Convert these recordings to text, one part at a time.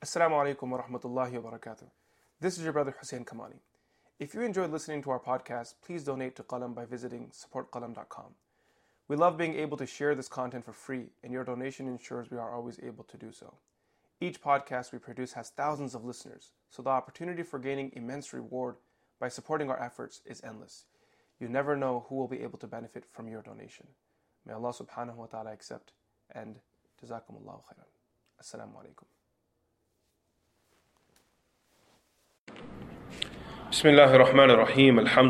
Assalamu alaikum wa rahmatullahi wa barakatuh. This is your brother Hussein Kamani. If you enjoyed listening to our podcast, please donate to Qalam by visiting supportqalam.com. We love being able to share this content for free, and your donation ensures we are always able to do so. Each podcast we produce has thousands of listeners, so the opportunity for gaining immense reward by supporting our efforts is endless. You never know who will be able to benefit from your donation. May Allah subhanahu wa ta'ala accept, and jazakumullahu khairan. Assalamu alaikum. بسم الله الرحمن الرحيم الحمد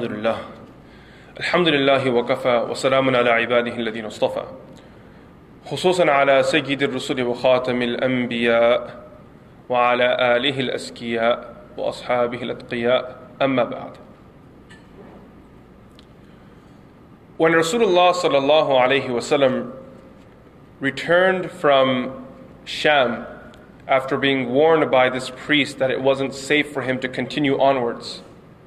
لله وكفى وسلام على عباده الذين اصطفى خصوصا على سيد الرسل وخاتم الأنبياء وعلى آله الأزكياء وأصحابه الأتقياء أما بعد. When Rasulullah sallallahu alayhi wasallam returned from Sham after being warned by this priest that it wasn't safe for him to continue onwards,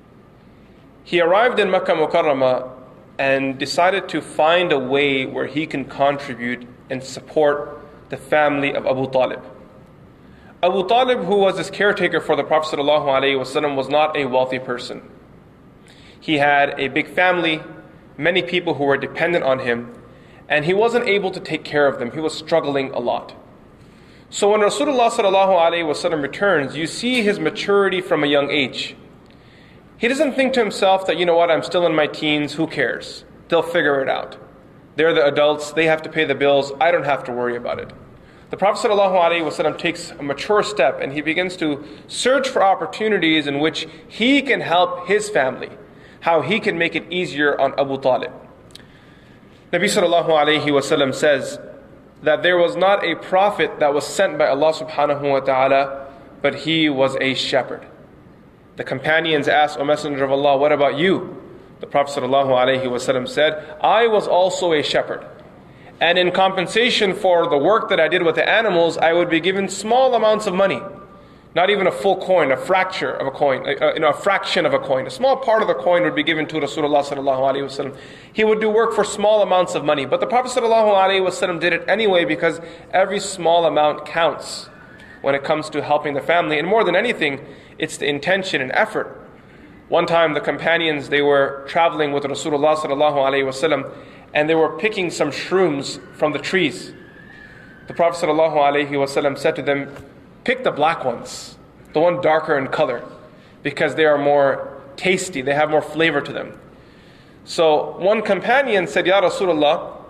he arrived in Makkah Mukarramah and decided to find a way where he can contribute and support the family of Abu Talib. Abu Talib, who was his caretaker for the Prophet ﷺ, was not a wealthy person. He had a big family, many people who were dependent on him, and he wasn't able to take care of them. He was struggling a lot. So when Rasulullah ﷺ returns, you see his maturity from a young age. He doesn't think to himself that, I'm still in my teens, who cares? They'll figure it out. They're the adults, they have to pay the bills, I don't have to worry about it. The Prophet ﷺ takes a mature step and he begins to search for opportunities in which he can help his family, how he can make it easier on Abu Talib. Nabi ﷺ says that there was not a prophet that was sent by Allah subhanahu wa ta'ala, but he was a shepherd. The companions asked, O Messenger of Allah, what about you? The Prophet ﷺ said, I was also a shepherd. And in compensation for the work that I did with the animals, I would be given small amounts of money. Not even a full coin, a fracture of a coin, a fraction of a coin. A small part of the coin would be given to Rasulullah ﷺ. He would do work for small amounts of money. But the Prophet ﷺ did it anyway because every small amount counts when it comes to helping the family. And more than anything, it's the intention and effort. One time the companions, they were traveling with Rasulullah ﷺ and they were picking some shrooms from the trees. The Prophet ﷺ said to them, pick the black ones, the one darker in color, because they are more tasty, they have more flavor to them. So one companion said, Ya Rasulullah,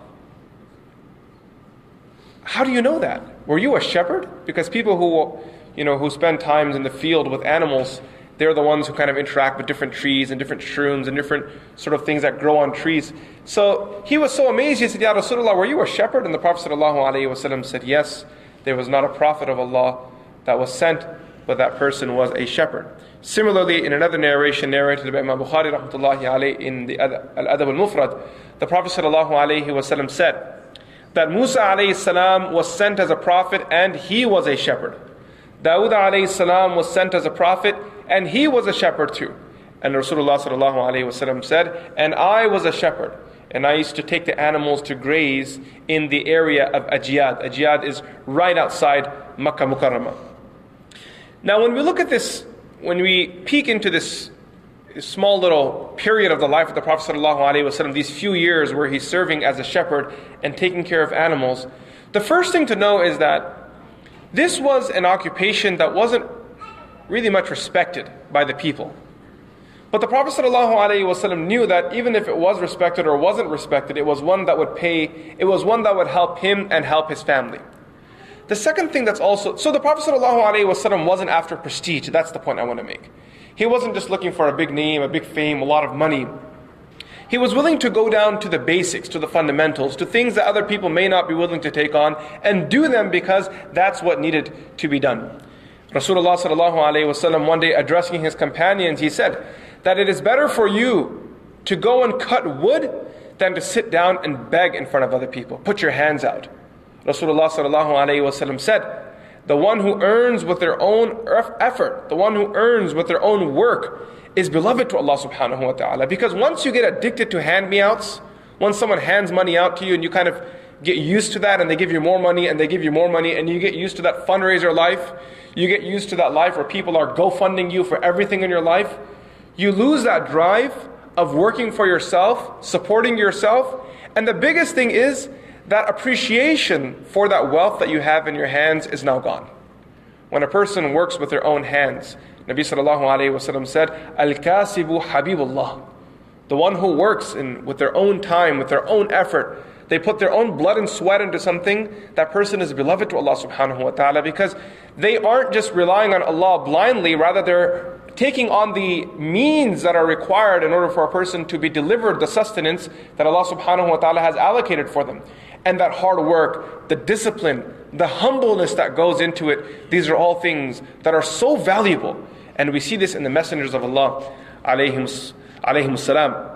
how do you know that? Were you a shepherd? Because people who spend times in the field with animals, they're the ones who kind of interact with different trees and different shrooms and different sort of things that grow on trees. So he was so amazed, he said, Ya Rasulullah, were you a shepherd? And the Prophet ﷺ said, yes, there was not a prophet of Allah that was sent, but that person was a shepherd. Similarly, in another narration narrated by Imam Bukhari rahmatullahi alayhi in the Al-Adab al-Mufrad, the Prophet ﷺ said that Musa alayhi salam was sent as a prophet and he was a shepherd. Dawud alayhi salam was sent as a prophet and he was a shepherd too. And Rasulullah ﷺ said, and I was a shepherd, and I used to take the animals to graze in the area of Ajiyad. Ajiyad is right outside Makkah Mukarramah. Now when we look at this, when we peek into this small little period of the life of the Prophet ﷺ, these few years where he's serving as a shepherd and taking care of animals, the first thing to know is that this was an occupation that wasn't really much respected by the people. But the Prophet ﷺ knew that even if it was respected or wasn't respected, it was one that would pay, it was one that would help him and help his family. The second thing that's also, so the Prophet ﷺ wasn't after prestige, that's the point I want to make. He wasn't just looking for a big name, a big fame, a lot of money. He was willing to go down to the basics, to the fundamentals, to things that other people may not be willing to take on, and do them because that's what needed to be done. Rasulullah ﷺ one day addressing his companions, he said that it is better for you to go and cut wood than to sit down and beg in front of other people. Put your hands out. Rasulullah ﷺ said, the one who earns with their own effort, the one who earns with their own work is beloved to Allah subhanahu wa ta'ala. Because once you get addicted to hand-me-outs, once someone hands money out to you and you kind of get used to that and they give you more money and they give you more money and you get used to that fundraiser life. You get used to that life where people are GoFunding you for everything in your life. You lose that drive of working for yourself, supporting yourself. And the biggest thing is that appreciation for that wealth that you have in your hands is now gone. When a person works with their own hands, Nabi sallallahu alayhi wa sallam said, Al-Kasibu Habibullah. The one who works with their own time, with their own effort, they put their own blood and sweat into something, that person is beloved to Allah subhanahu wa ta'ala, because they aren't just relying on Allah blindly, rather they're taking on the means that are required in order for a person to be delivered the sustenance that Allah subhanahu wa ta'ala has allocated for them. And that hard work, the discipline, the humbleness that goes into it, these are all things that are so valuable. And we see this in the messengers of Allah, alayhimus salam.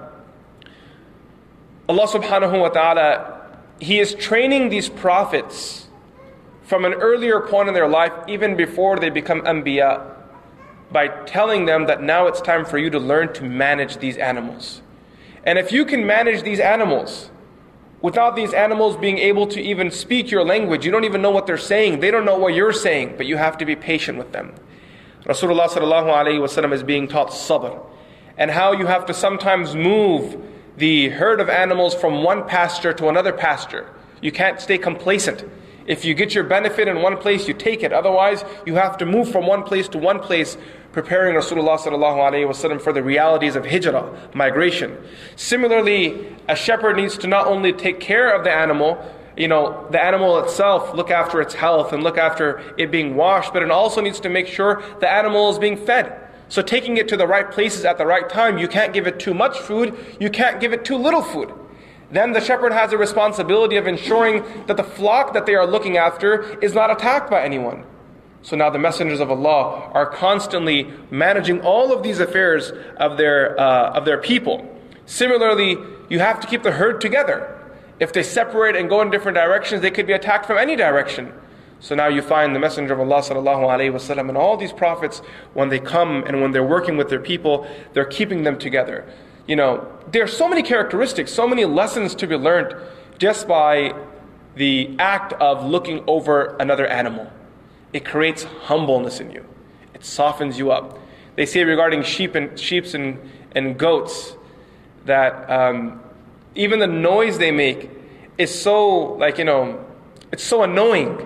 Allah subhanahu wa ta'ala, He is training these prophets from an earlier point in their life, even before they become anbiya, by telling them that now it's time for you to learn to manage these animals. And if you can manage these animals, without these animals being able to even speak your language, you don't even know what they're saying, they don't know what you're saying, but you have to be patient with them. Rasulullah sallallahu alayhi wa sallam is being taught sabr, and how you have to sometimes move the herd of animals from one pasture to another pasture. You can't stay complacent. If you get your benefit in one place, you take it. Otherwise, you have to move from one place to one place, preparing Rasulullah sallallahu alayhi wa sallam for the realities of hijrah, migration. Similarly, a shepherd needs to not only take care of the animal itself, look after its health and look after it being washed, but it also needs to make sure the animal is being fed. So taking it to the right places at the right time, you can't give it too much food, you can't give it too little food. Then the shepherd has a responsibility of ensuring that the flock that they are looking after is not attacked by anyone. So now the messengers of Allah are constantly managing all of these affairs of their people. Similarly, you have to keep the herd together. If they separate and go in different directions, they could be attacked from any direction. So now you find the Messenger of Allah sallallahu alaihi wasallam and all these prophets, when they come and when they're working with their people, they're keeping them together. There are so many characteristics, so many lessons to be learned just by the act of looking over another animal. It creates humbleness in you. It softens you up. They say regarding sheep and goats that even the noise they make is so it's so annoying.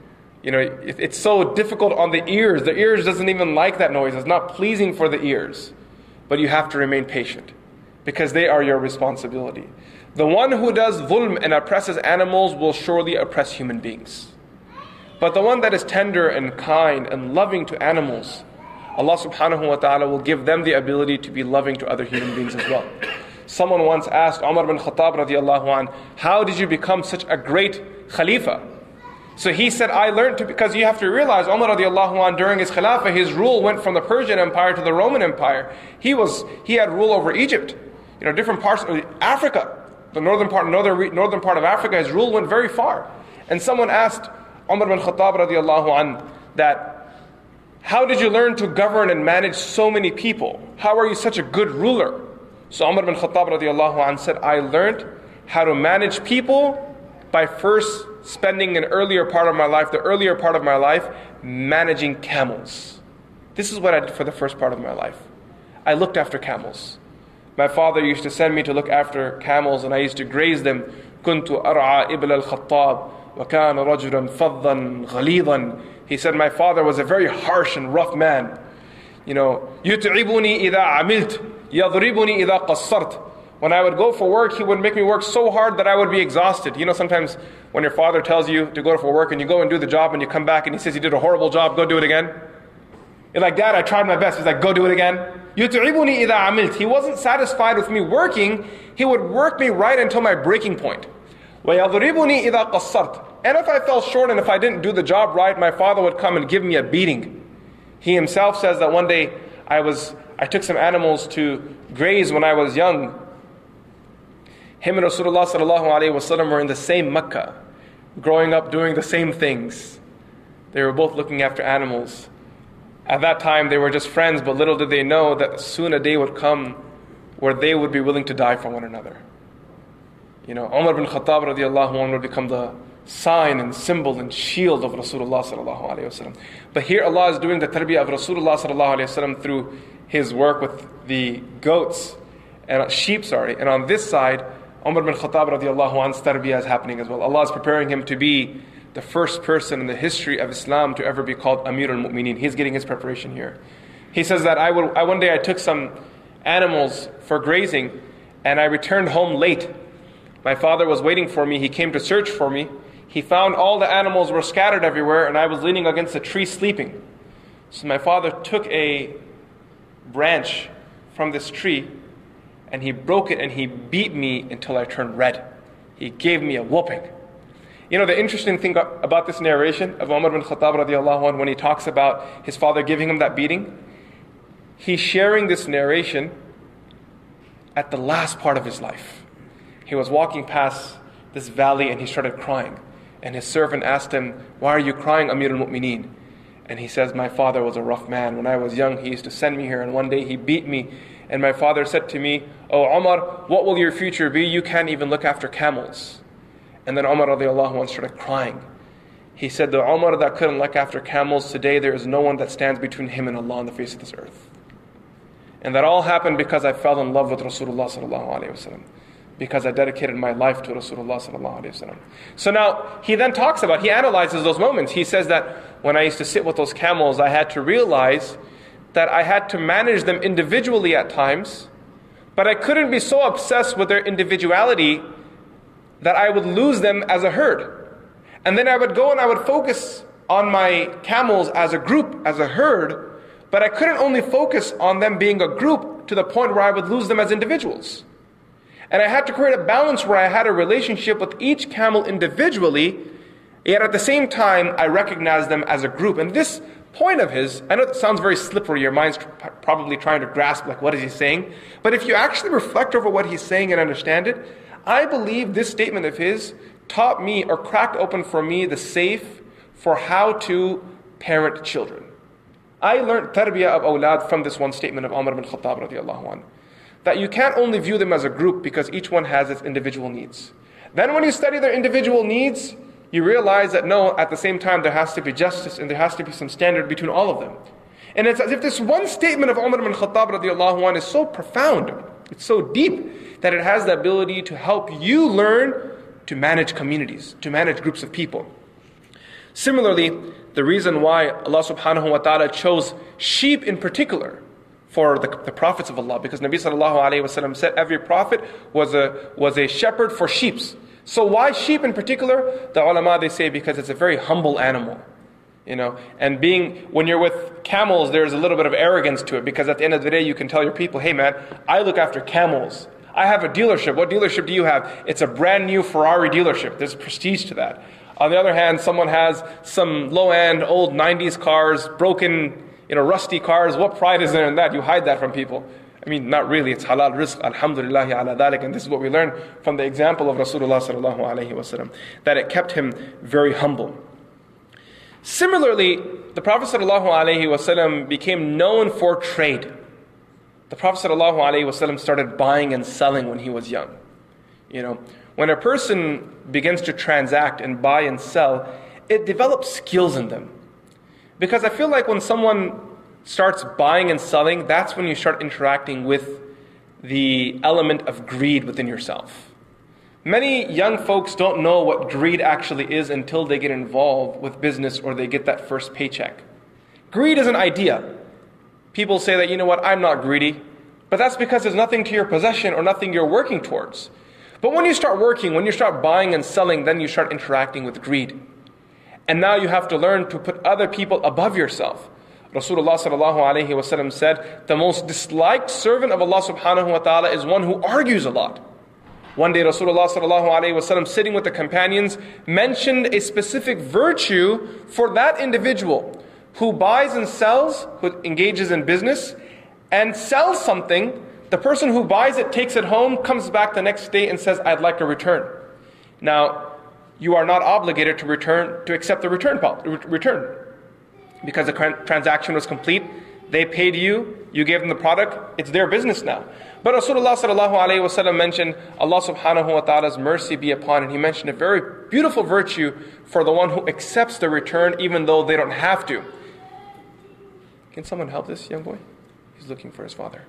It's so difficult on the ears. The ears doesn't even like that noise. It's not pleasing for the ears. But you have to remain patient, because they are your responsibility. The one who does dhulm and oppresses animals will surely oppress human beings. But the one that is tender and kind and loving to animals, Allah subhanahu wa ta'ala will give them the ability to be loving to other human beings as well. Someone once asked Umar bin Khattab radiallahu anh, how did you become such a great Khalifa? So he said, I learned to, because you have to realize Umar radiallahu anh, during his Khilafah, his rule went from the Persian Empire to the Roman Empire. He had rule over Egypt, different parts of Africa, the northern part of Africa. His rule went very far. And someone asked Umar bin Khattab radiallahu anh that, how did you learn to govern and manage so many people? How are you such a good ruler? So Umar bin Khattab radiallahu anh said, I learned how to manage people by first spending the earlier part of my life managing camels. This is what I did for the first part of my life. I looked after camels. My father used to send me to look after camels, and I used to graze them. كنت أرعى إبل الخطاب وكان رجلا فظا غليظا. He said my father was a very harsh and rough man. يتعبني إذا عملت يضربني إذا قصرت. When I would go for work, he would make me work so hard that I would be exhausted. Sometimes when your father tells you to go for work and you go and do the job and you come back and he says you did a horrible job, go do it again. You're like, Dad, I tried my best. He's like, go do it again. يُتْعِبُنِي إِذَا عَمِلْتُ. He wasn't satisfied with me working. He would work me right until my breaking point. وَيَضْرِبُنِي إِذَا قَصَّرْتُ. And if I fell short and if I didn't do the job right, my father would come and give me a beating. He himself says that one day I took some animals to graze when I was young. Him and Rasulullah sallallahu alaihi wasallam were in the same Mecca, growing up doing the same things. They were both looking after animals. At that time they were just friends, but little did they know that soon a day would come where they would be willing to die for one another. Umar bin Khattab radiallahu anhu would become the sign and symbol and shield of Rasulullah sallallahu alayhi wasallam. But here Allah is doing the tarbiyah of Rasulullah sallallahu alayhi wasallam through his work with the goats and sheep, and on this side, Umar bin Khattab radiallahu anhu's tarbiyah is happening as well. Allah is preparing him to be the first person in the history of Islam to ever be called Amir al-Mu'mineen. He's getting his preparation here. He says that one day I took some animals for grazing and I returned home late. My father was waiting for me. He came to search for me. He found all the animals were scattered everywhere and I was leaning against a tree sleeping. So my father took a branch from this tree and he broke it and he beat me until I turned red. He gave me a whooping. The interesting thing about this narration of Umar bin Khattab radiallahu anhu, when he talks about his father giving him that beating, he's sharing this narration at the last part of his life. He was walking past this valley and he started crying. And his servant asked him, "Why are you crying, Amir al-Mu'mineen?" And he says, "My father was a rough man. When I was young, he used to send me here, and one day he beat me. And my father said to me, 'Oh Umar, what will your future be? You can't even look after camels.'" And then Umar radiallahu anhu started crying. He said, "The Umar that couldn't look after camels, today there is no one that stands between him and Allah on the face of this earth." And that all happened because I fell in love with Rasulullah sallallahu alayhi wasallam. Because I dedicated my life to Rasulullah sallallahu alayhi wasallam. So now, he then he analyzes those moments. He says that when I used to sit with those camels, I had to realize that I had to manage them individually at times, but I couldn't be so obsessed with their individuality that I would lose them as a herd. And then I would go and I would focus on my camels as a group, as a herd, but I couldn't only focus on them being a group to the point where I would lose them as individuals. And I had to create a balance where I had a relationship with each camel individually, yet at the same time I recognized them as a group. And this point of his, I know it sounds very slippery, your mind's probably trying to grasp what is he saying, but if you actually reflect over what he's saying and understand it, I believe this statement of his taught me or cracked open for me the safe for how to parent children. I learned tarbiyah of awlad from this one statement of Umar bin Khattab radiallahu anhu. That you can't only view them as a group because each one has its individual needs. Then when you study their individual needs, you realize that no, at the same time there has to be justice and there has to be some standard between all of them. And it's as if this one statement of Umar bin Khattab radiallahu anhu is so profound, it's so deep, that it has the ability to help you learn to manage communities, to manage groups of people. Similarly, the reason why Allah subhanahu wa ta'ala chose sheep in particular for the prophets of Allah, because Nabi sallallahu alayhi wa sallam said every prophet was a shepherd for sheep. So why sheep in particular? The ulama, they say because it's a very humble animal. And when you're with camels, there's a little bit of arrogance to it, because at the end of the day you can tell your people, "Hey man, I look after camels. I have a dealership. What dealership do you have?" It's a brand new Ferrari dealership. There's prestige to that. On the other hand, someone has some low-end old 90s cars, broken rusty cars. What pride is there in that? You hide that from people. I mean, not really. It's halal rizq, alhamdulillah ala dhalik. And this is what we learn from the example of Rasulullah sallallahu alayhi wasallam, that it kept him very humble. Similarly, the Prophet sallallahu alayhi wasallam became known for trade. The Prophet sallallahu alayhi wasallam started buying and selling when he was young. When a person begins to transact and buy and sell, it develops skills in them. Because I feel like when someone starts buying and selling, that's when you start interacting with the element of greed within yourself. Many young folks don't know what greed actually is until they get involved with business or they get that first paycheck. Greed is an idea. People say that, I'm not greedy. But that's because there's nothing to your possession or nothing you're working towards. But when you start working, when you start buying and selling, then you start interacting with greed. And now you have to learn to put other people above yourself. Rasulullah sallallahu alayhi wasallam said, the most disliked servant of Allah subhanahu wa ta'ala is one who argues a lot. One day Rasulullah sallallahu alayhi wasallam, sitting with the companions, mentioned a specific virtue for that individual who buys and sells, who engages in business, and sells something. The person who buys it takes it home, comes back the next day and says, "I'd like a return." Now, you are not obligated to accept the return, because the transaction was complete. They paid you, you gave them the product, it's their business now. But Rasulullah sallallahu alayhi wa sallam mentioned Allah subhanahu wa ta'ala's mercy be upon it. He mentioned a very beautiful virtue for the one who accepts the return even though they don't have to. Can someone help this young boy? He's looking for his father.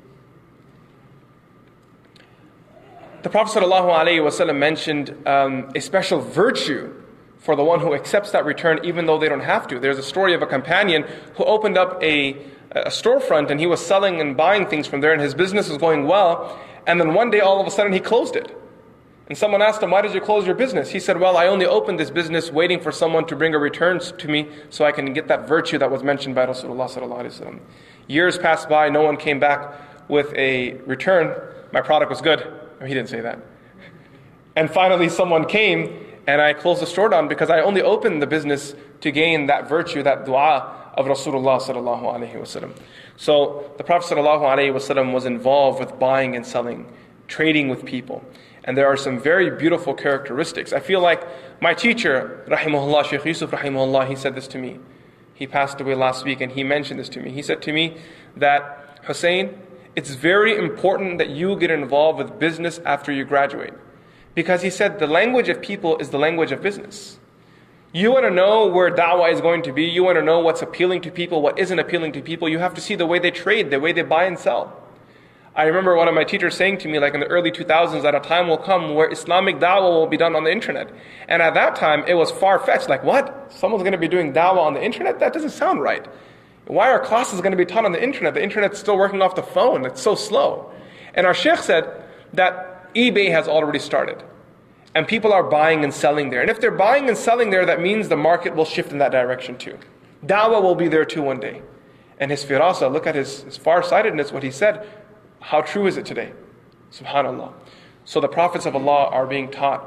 The Prophet ﷺ mentioned a special virtue for the one who accepts that return even though they don't have to. There's a story of a companion who opened up a storefront and he was selling and buying things from there and his business was going well. And then one day all of a sudden he closed it. And someone asked him, why did you close your business? He said, well, I only opened this business waiting for someone to bring a return to me so I can get that virtue that was mentioned by Rasulullah ﷺ. Years passed by, no one came back with a return. My product was good. He didn't say that. And finally someone came and I closed the store down because I only opened the business to gain that virtue, that dua of Rasulullah sallallahu alaihi wasallam. So the Prophet sallallahu alaihi wasallam was involved with buying and selling, trading with people. And there are some very beautiful characteristics. I feel like my teacher, rahimahullah, Shaykh Yusuf rahimahullah, he said this to me. He passed away last week and he mentioned this to me. He said to me that, Hussein, it's very important that you get involved with business after you graduate. Because he said the language of people is the language of business. You want to know where da'wah is going to be. You want to know what's appealing to people, what isn't appealing to people. You have to see the way they trade, the way they buy and sell. I remember one of my teachers saying to me, like in the early 2000s, that a time will come where Islamic da'wah will be done on the internet. And at that time, it was far-fetched. Like, what? Someone's going to be doing da'wah on the internet? That doesn't sound right. Why are classes going to be taught on the internet? The internet's still working off the phone. It's so slow. And our sheikh said that eBay has already started. And people are buying and selling there. And if they're buying and selling there, that means the market will shift in that direction too. Da'wah will be there too one day. And his firasa, look at his far-sightedness, what he said. How true is it today? Subhanallah. So the prophets of Allah are being taught,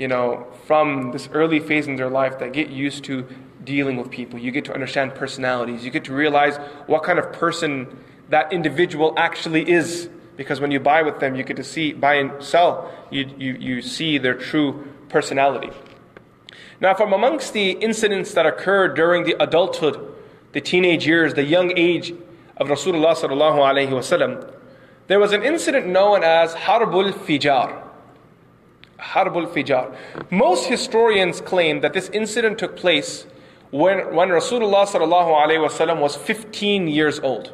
from this early phase in their life that get used to dealing with people. You get to understand personalities. You get to realize what kind of person that individual actually is. Because when you buy with them, you get to see, buy and sell, you see their true personality. Now, from amongst the incidents that occurred during the adulthood, the teenage years, the young age of Rasulullah sallallahu alaihi wasallam, there was an incident known as Harbul Fijar. Harbul Fijar. Most historians claim that this incident took place when Rasulullah sallallahu alaihi wasallam was 15 years old.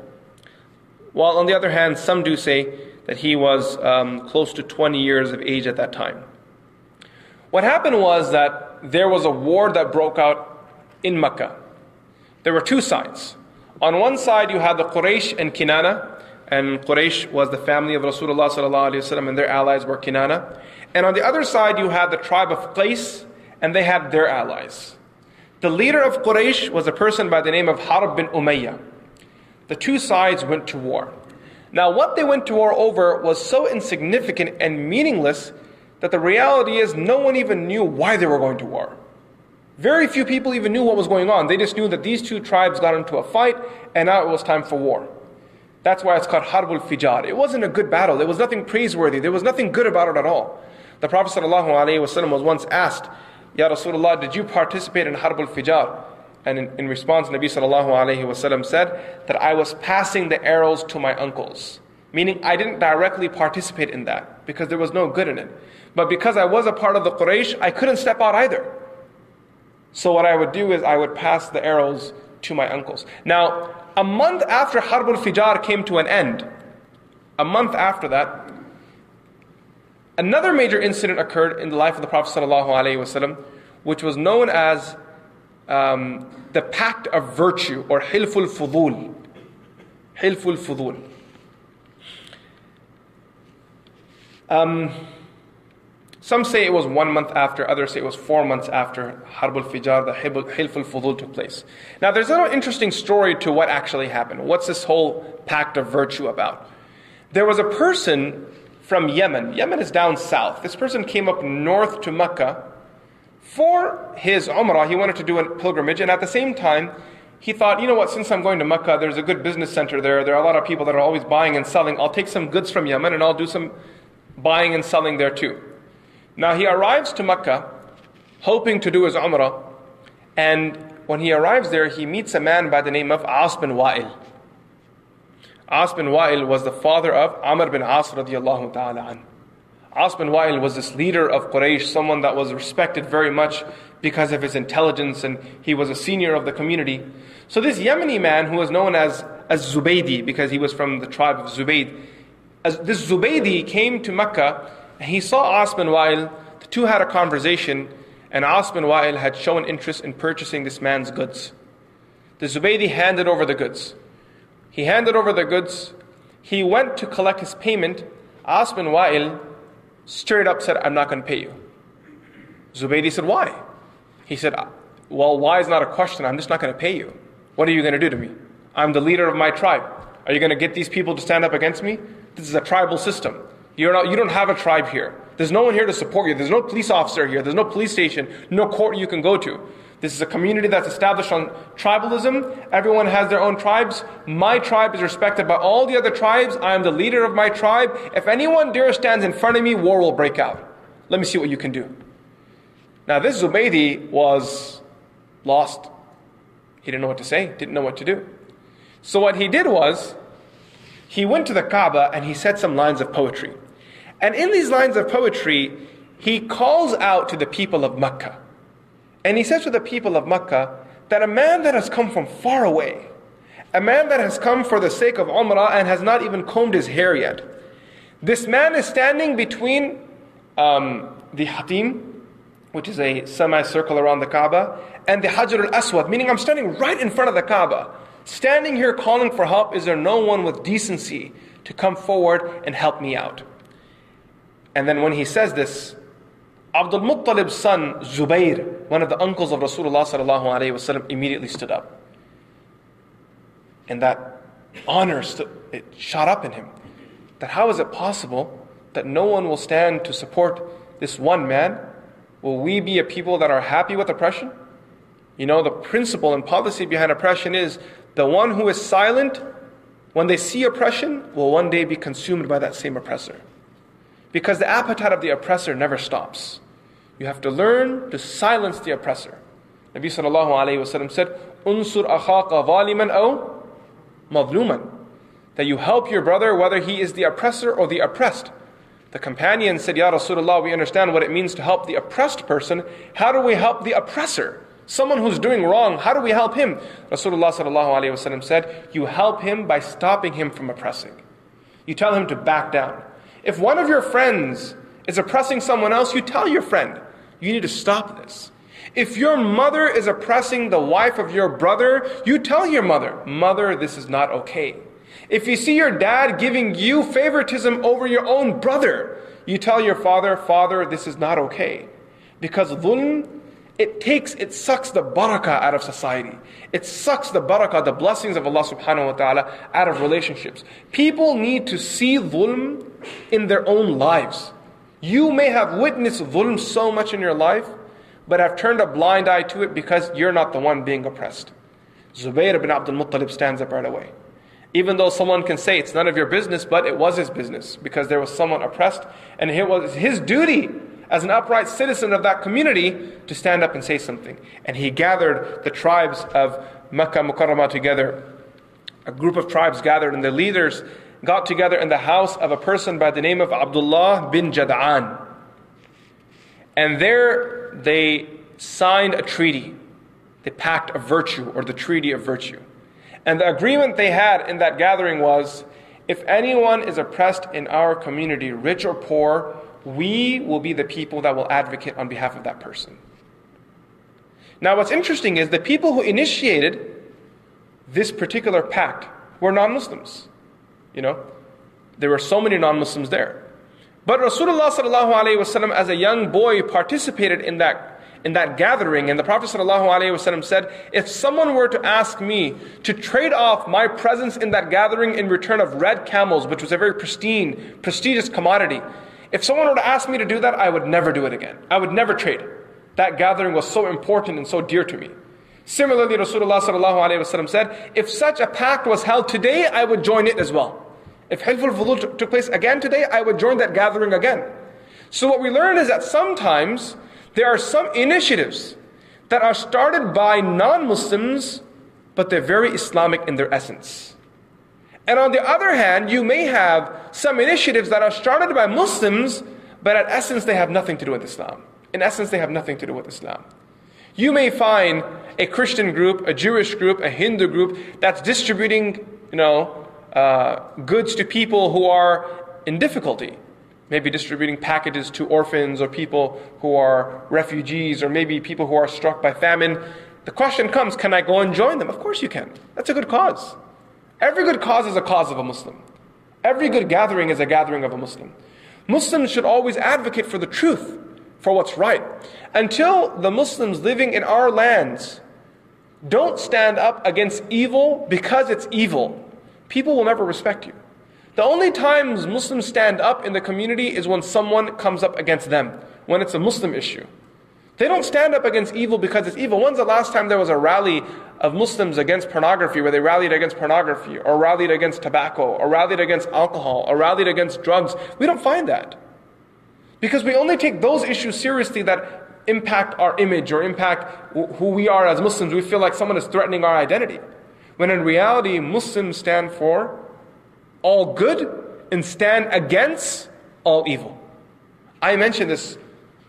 While on the other hand, some do say that he was close to 20 years of age at that time. What happened was that there was a war that broke out in Mecca. There were two sides. On one side you had the Quraysh and Kinana, and Quraysh was the family of Rasulullah sallallahu alaihi wasallam, and their allies were Kinana. And on the other side you had the tribe of Qais, and they had their allies. The leader of Quraysh was a person by the name of Harb bin Umayyah. The two sides went to war. Now what they went to war over was so insignificant and meaningless that the reality is no one even knew why they were going to war. Very few people even knew what was going on. They just knew that these two tribes got into a fight and now it was time for war. That's why it's called Harbul Fijar. It wasn't a good battle. There was nothing praiseworthy. There was nothing good about it at all. The Prophet ﷺ was once asked, Ya Rasulullah, did you participate in Harbul Fijar? And in response, Nabi sallallahu alayhi wasallam said that I was passing the arrows to my uncles. Meaning I didn't directly participate in that because there was no good in it. But because I was a part of the Quraysh, I couldn't step out either. So what I would do is I would pass the arrows to my uncles. Now, a month after Harbul Fijar came to an end, a month after that, another major incident occurred in the life of the Prophet sallallahu alayhi wasallam, which was known as the pact of virtue, or Hilful Fudul. Hilful Fudul. Some say it was 1 month after, others say it was 4 months after Harbul Fijar, the Hilful Fudul took place. Now there's a interesting story to what actually happened. What's this whole pact of virtue about? There was a person from Yemen. Yemen is down south. This person came up north to Mecca for his Umrah. He wanted to do a pilgrimage, and at the same time, he thought, you know what, since I'm going to Mecca, there's a good business center there. There are a lot of people that are always buying and selling. I'll take some goods from Yemen and I'll do some buying and selling there too. Now he arrives to Mecca, hoping to do his Umrah, and when he arrives there, he meets a man by the name of As bin Wa'il. As bin Wa'il was the father of Amr bin As radiallahu ta'ala an. As bin Wa'il was this leader of Quraysh, someone that was respected very much because of his intelligence, and he was a senior of the community. So this Yemeni man who was known as Zubaydi, because he was from the tribe of Zubayd, this Zubaydi came to Mecca, and he saw As bin Wa'il. The two had a conversation, and As bin Wa'il had shown interest in purchasing this man's goods. The Zubaydi handed over the goods. He handed over the goods. He went to collect his payment. As bin Wa'il straight up said, I'm not going to pay you. Zubaydi said, why? He said, well, why is not a question. I'm just not going to pay you. What are you going to do to me? I'm the leader of my tribe. Are you going to get these people to stand up against me? This is a tribal system. You don't have a tribe here. There's no one here to support you. There's no police officer here. There's no police station, no court you can go to. This is a community that's established on tribalism. Everyone has their own tribes. My tribe is respected by all the other tribes. I am the leader of my tribe. If anyone dare stands in front of me, war will break out. Let me see what you can do. Now this Zubaydi was lost. He didn't know what to say, didn't know what to do. So what he did was, he went to the Kaaba and he said some lines of poetry. And in these lines of poetry, he calls out to the people of Mecca. And he says to the people of Mecca that a man that has come from far away, a man that has come for the sake of Umrah and has not even combed his hair yet, this man is standing between the Hatim, which is a semicircle around the Kaaba, and the Hajar al-Aswad, meaning I'm standing right in front of the Kaaba. Standing here calling for help, is there no one with decency to come forward and help me out? And then when he says this, Abdul Muttalib's son, Zubayr, one of the uncles of Rasulullah sallallahu alaihi wasallam, immediately stood up. And that honor, it shot up in him. That how is it possible that no one will stand to support this one man? Will we be a people that are happy with oppression? You know, the principle and policy behind oppression is the one who is silent, when they see oppression, will one day be consumed by that same oppressor. Because the appetite of the oppressor never stops. You have to learn to silence the oppressor. Nabi sallallahu alayhi wasallam said, "Unsur akhaka zaliman aw madluman." That you help your brother whether he is the oppressor or the oppressed. The companion said, "Ya Rasulullah, we understand what it means to help the oppressed person. How do we help the oppressor? Someone who's doing wrong, how do we help him?" Rasulullah sallallahu alayhi wasallam said, "You help him by stopping him from oppressing. You tell him to back down. If one of your friends is oppressing someone else, you tell your friend, you need to stop this. If your mother is oppressing the wife of your brother, you tell your mother, mother, this is not okay. If you see your dad giving you favoritism over your own brother, you tell your father, father, this is not okay. Because dhulm, it sucks the barakah out of society. It sucks the barakah, the blessings of Allah subhanahu wa ta'ala out of relationships. People need to see dhulm in their own lives. You may have witnessed dhulm so much in your life, but have turned a blind eye to it because you're not the one being oppressed. Zubayr bin Abdul Muttalib stands up right away. Even though someone can say it's none of your business, but it was his business because there was someone oppressed, and it was his duty as an upright citizen of that community to stand up and say something. And he gathered the tribes of Makkah Mukarramah together. A group of tribes gathered, and the leaders got together in the house of a person by the name of Abdullah bin Jad'an. And there they signed a treaty, the Pact of Virtue, or the Treaty of Virtue. And the agreement they had in that gathering was, if anyone is oppressed in our community, rich or poor, we will be the people that will advocate on behalf of that person. Now what's interesting is the people who initiated this particular pact were non-Muslims. You know, there were so many non-Muslims there. But Rasulullah sallallahu alaihi wasallam as a young boy participated in that gathering, and the Prophet sallallahu alaihi wasallam said, if someone were to ask me to trade off my presence in that gathering in return of red camels, which was a very prestigious commodity, if someone were to ask me to do that, I would never do it again. I would never trade. That gathering was so important and so dear to me. Similarly, Rasulullah sallallahu alaihi wasallam said, if such a pact was held today, I would join it as well. If Hilful Fudul took place again today, I would join that gathering again. So what we learn is that sometimes there are some initiatives that are started by non-Muslims, but they're very Islamic in their essence. And on the other hand, you may have some initiatives that are started by Muslims, but at essence they have nothing to do with Islam. In essence, they have nothing to do with Islam. You may find a Christian group, a Jewish group, a Hindu group that's distributing, goods to people who are in difficulty. Maybe distributing packages to orphans or people who are refugees or maybe people who are struck by famine. The question comes, can I go and join them? Of course you can. That's a good cause. Every good cause is a cause of a Muslim. Every good gathering is a gathering of a Muslim. Muslims should always advocate for the truth, for what's right. Until the Muslims living in our lands don't stand up against evil because it's evil, people will never respect you. The only times Muslims stand up in the community is when someone comes up against them, when it's a Muslim issue. They don't stand up against evil because it's evil. When's the last time there was a rally of Muslims against pornography, where they rallied against pornography, or rallied against tobacco, or rallied against alcohol, or rallied against drugs? We don't find that. Because we only take those issues seriously that impact our image or impact who we are as Muslims. We feel like someone is threatening our identity. When in reality, Muslims stand for all good and stand against all evil. I mentioned this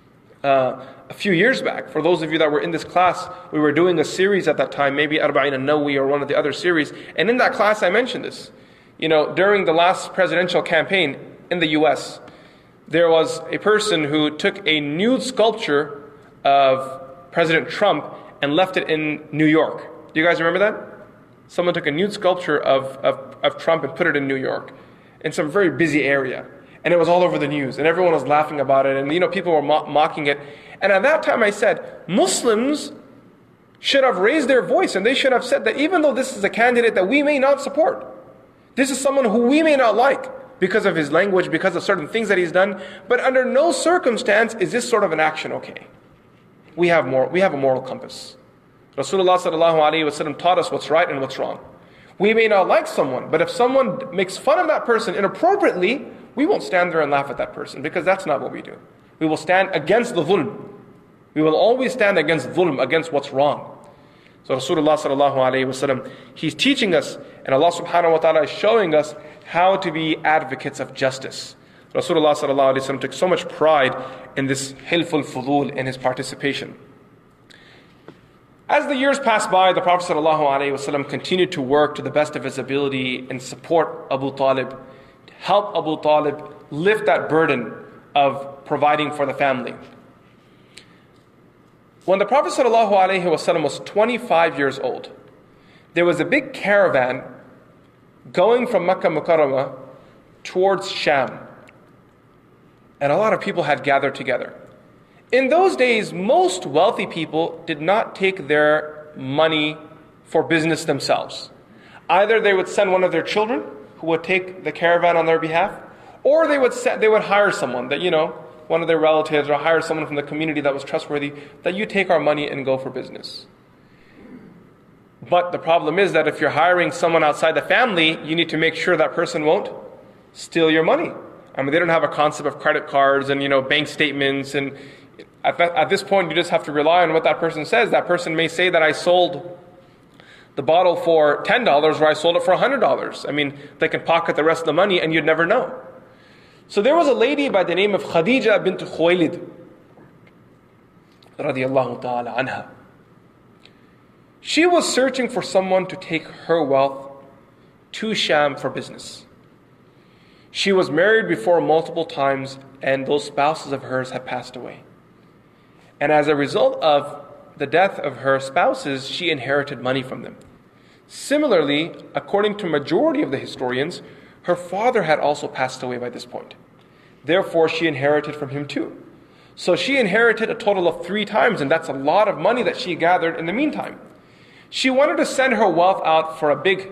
a few years back. For those of you that were in this class, we were doing a series at that time, maybe Arba'in al-Nawawi or one of the other series. And in that class, I mentioned this. During the last presidential campaign in the US, there was a person who took a nude sculpture of President Trump and left it in New York. Do you guys remember that? Someone took a nude sculpture of Trump and put it in New York, in some very busy area. And it was all over the news, and everyone was laughing about it, and people were mocking it. And at that time I said, Muslims should have raised their voice, and they should have said that even though this is a candidate that we may not support, this is someone who we may not like because of his language, because of certain things that he's done, but under no circumstance is this sort of an action okay. We have a moral compass. Rasulullah ﷺ taught us what's right and what's wrong. We may not like someone, but if someone makes fun of that person inappropriately, we won't stand there and laugh at that person, because that's not what we do. We will stand against the dhulm. We will always stand against dhulm, against what's wrong. So Rasulullah ﷺ, he's teaching us, and Allah subhanahu wa ta'ala is showing us how to be advocates of justice. Rasulullah ﷺ took so much pride in this hilful fudul, in his participation. As the years passed by, the Prophet ﷺ continued to work to the best of his ability and support Abu Talib, help Abu Talib lift that burden of providing for the family. When the Prophet ﷺ was 25 years old, there was a big caravan going from Makkah Mukarramah towards Sham. And a lot of people had gathered together. In those days, most wealthy people did not take their money for business themselves. Either they would send one of their children who would take the caravan on their behalf, or they would hire someone that, one of their relatives, or hire someone from the community that was trustworthy, that you take our money and go for business. But the problem is that if you're hiring someone outside the family, you need to make sure that person won't steal your money. They don't have a concept of credit cards and, bank statements, and at this point, you just have to rely on what that person says. That person may say that I sold the bottle for $10 or I sold it for $100. They can pocket the rest of the money and you'd never know. So there was a lady by the name of Khadija bint Khuwaylid, radiyallahu ta'ala anha. She was searching for someone to take her wealth to Sham for business. She was married before multiple times, and those spouses of hers had passed away. And as a result of the death of her spouses, she inherited money from them. Similarly, according to majority of the historians, her father had also passed away by this point. Therefore, she inherited from him too. So she inherited a total of 3 times, and that's a lot of money that she gathered in the meantime. She wanted to send her wealth out for a big,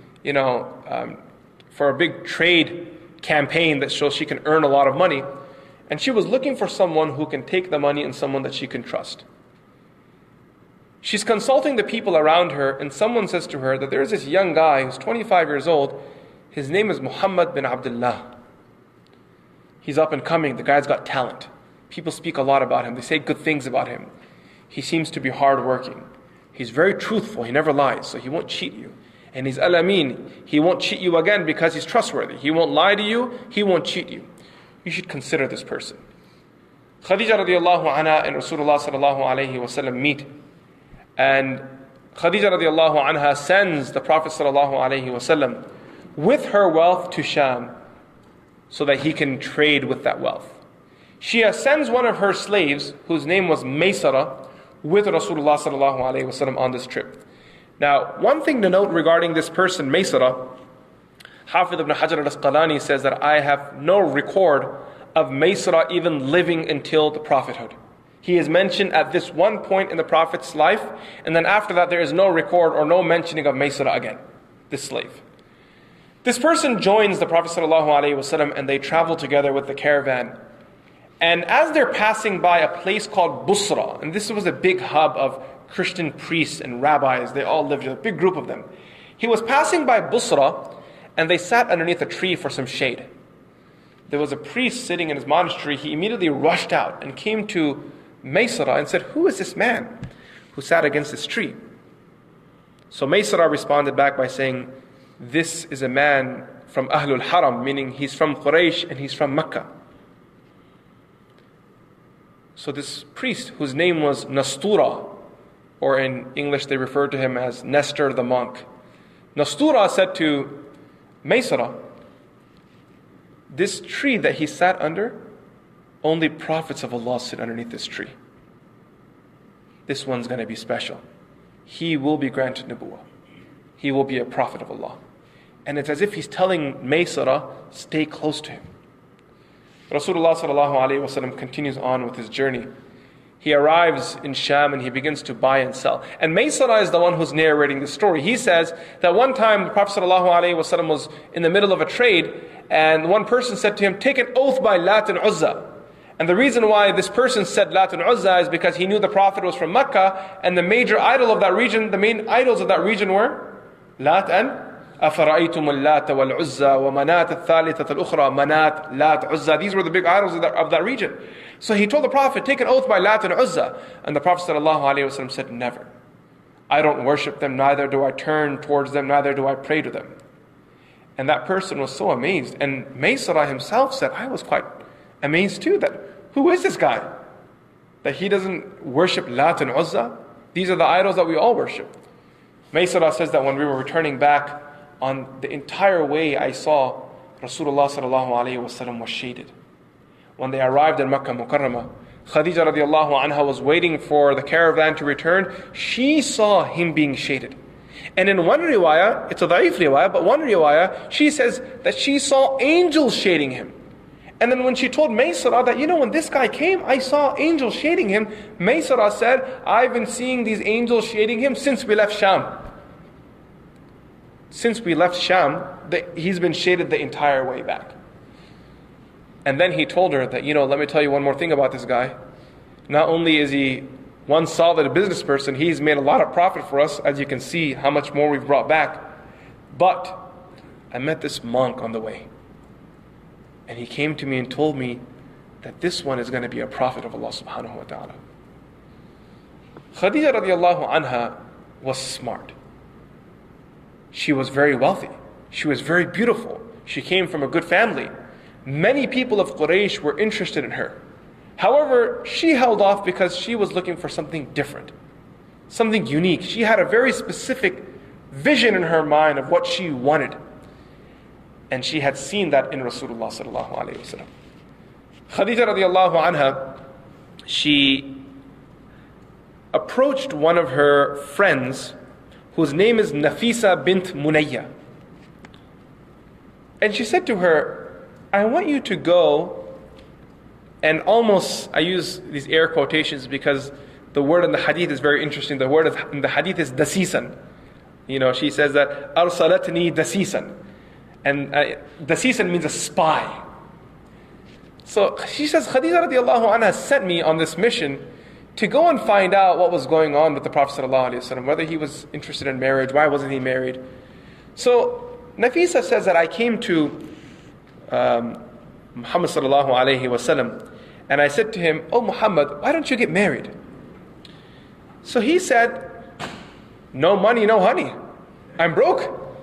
trade campaign so she can earn a lot of money. And she was looking for someone who can take the money and someone that she can trust. She's consulting the people around her, and someone says to her that there's this young guy who's 25 years old. His name is Muhammad bin Abdullah. He's up and coming. The guy's got talent. People speak a lot about him. They say good things about him. He seems to be hardworking. He's very truthful. He never lies, so he won't cheat you. And he's al-amin. He won't cheat you again because he's trustworthy. He won't lie to you. He won't cheat you. You should consider this person. Khadija radiallahu anha and Rasulullah sallallahu alayhi wa sallam meet. And Khadija radiallahu anha sends the Prophet sallallahu alayhi wa sallam with her wealth to Sham so that he can trade with that wealth. She sends one of her slaves, whose name was Maysara, with Rasulullah sallallahu alayhi wa sallam on this trip. Now, one thing to note regarding this person, Maysara, Hafidh ibn Hajar al-Asqalani says that I have no record of Maysara even living until the prophethood. He is mentioned at this one point in the Prophet's life, and then after that there is no record or no mentioning of Maysara again, this slave. This person joins the Prophet ﷺ and they travel together with the caravan. And as they're passing by a place called Busra, and this was a big hub of Christian priests and rabbis, they all lived, a big group of them. He was passing by Busra and they sat underneath a tree for some shade. There was a priest sitting in his monastery. He immediately rushed out and came to Maysara and said, "Who is this man who sat against this tree?" So Maysara responded back by saying, "This is a man from Ahlul Haram," meaning he's from Quraysh and he's from Mecca. So this priest, whose name was Nastura, or in English they refer to him as Nestor the monk, Nastura said to Maysara, "This tree that he sat under, only prophets of Allah sit underneath this tree. This one's going to be special. He will be granted nubuwwah. He will be a prophet of Allah." And it's as if he's telling Maysara, stay close to him. Rasulullah sallallahu alayhi wa sallam continues on with his journey. He arrives in Sham and he begins to buy and sell. And Maysara is the one who's narrating the story. He says that one time the Prophet sallallahu alayhi wa sallam was in the middle of a trade, and one person said to him, "Take an oath by Lat and Uzza." And the reason why this person said Lat and Uzza is because he knew the Prophet was from Mecca, and the major idol of that region, the main idols of that region were Lat and أَفَرَأَيْتُمُ اللَّاتَ وَالْعُزَّى وَمَنَاتَ الثَّالِثَةَ الْأُخْرَى. Manat, Lat, Uzza. These were the big idols of that region. So he told the Prophet, "Take an oath by Lat and Uzza." And the Prophet ﷺ said, "Never. I don't worship them, neither do I turn towards them, neither do I pray to them." And that person was so amazed. And Maysara himself said, I was quite amazed too, that who is this guy? That he doesn't worship Lat and Uzza? These are the idols that we all worship. Maysara says that when we were returning back, on the entire way I saw Rasulullah sallallahu alayhi wa sallam was shaded. When they arrived in Makkah Mukarramah, Khadija radiallahu anha was waiting for the caravan to return. She saw him being shaded. And in one riwayah, it's a da'if riwayah, but one riwayah, she says that she saw angels shading him. And then when she told Maysara that, when this guy came, I saw angels shading him, Maysara said, I've been seeing these angels shading him since we left Sham. Since we left Sham, he's been shaded the entire way back. And then he told her that, let me tell you one more thing about this guy. Not only is he one solid business person, he's made a lot of profit for us, as you can see how much more we've brought back. But I met this monk on the way. And he came to me and told me that this one is going to be a prophet of Allah subhanahu wa ta'ala. Khadija radiallahu anha was smart. She was very wealthy. She was very beautiful. She came from a good family. Many people of Quraysh were interested in her. However, she held off because she was looking for something different, something unique. She had a very specific vision in her mind of what she wanted. And she had seen that in Rasulullah sallallahu alayhi wa sallam. Khadija radiallahu anha, she approached one of her friends whose name is Nafisa bint Munayya. And she said to her, I want you to go and almost, I use these air quotations because the word in the hadith is very interesting. The word in the hadith is dasisan. She says that, arsalatni dasisan. And dasisan means a spy. So she says, Khadija radiallahu anha sent me on this mission to go and find out what was going on with the Prophet ﷺ, whether he was interested in marriage, why wasn't he married. So Nafisa says that I came to Muhammad sallallahu alayhi wa sallam, and I said to him, "Oh Muhammad, why don't you get married?" So he said, "No money, no honey. I'm broke.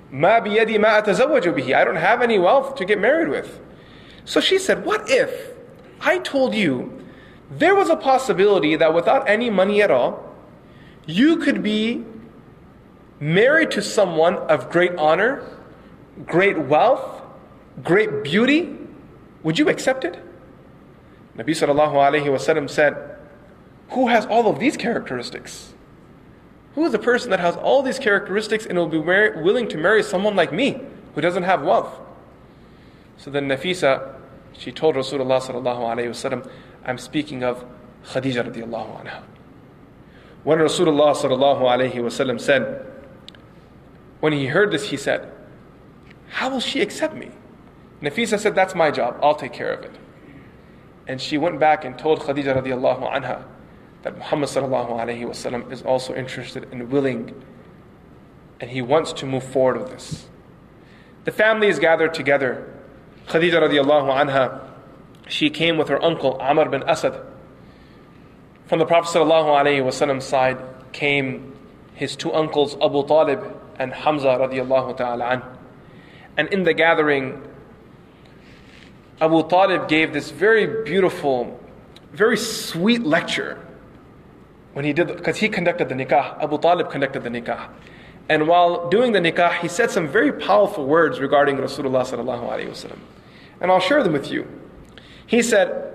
مَا بِيَدِي مَا أَتَزَوَّجُ بِهِ. I don't have any wealth to get married with. So she said, what if I told you there was a possibility that without any money at all, you could be married to someone of great honor, great wealth, great beauty? Would you accept it? Nabi sallallahu alayhi wasallam said, who has all of these characteristics? Who is the person that has all these characteristics and will be willing to marry someone like me who doesn't have wealth? So then Nafisa, she told Rasulullah sallallahu alayhi wasallam, I'm speaking of Khadija radiallahu anha. When Rasulullah sallallahu alayhi wasallam said, when he heard this, he said, how will she accept me? Nafisa said, that's my job, I'll take care of it. And she went back and told Khadija radiallahu anha that Muhammad sallallahu alayhi wasallam is also interested and willing, and he wants to move forward with this. The family is gathered together. Khadija radiallahu anha, she came with her uncle Amr bin Asad. From the Prophet sallallahu alayhi wasallam's side came his two uncles Abu Talib and Hamza radiallahu ta'ala an. And in the gathering, Abu Talib gave this very beautiful, very sweet lecture when he did, because he conducted the nikah. Abu Talib conducted the nikah. And while doing the nikah, he said some very powerful words regarding Rasulullah sallallahu alayhi wasallam. And I'll share them with you. He said,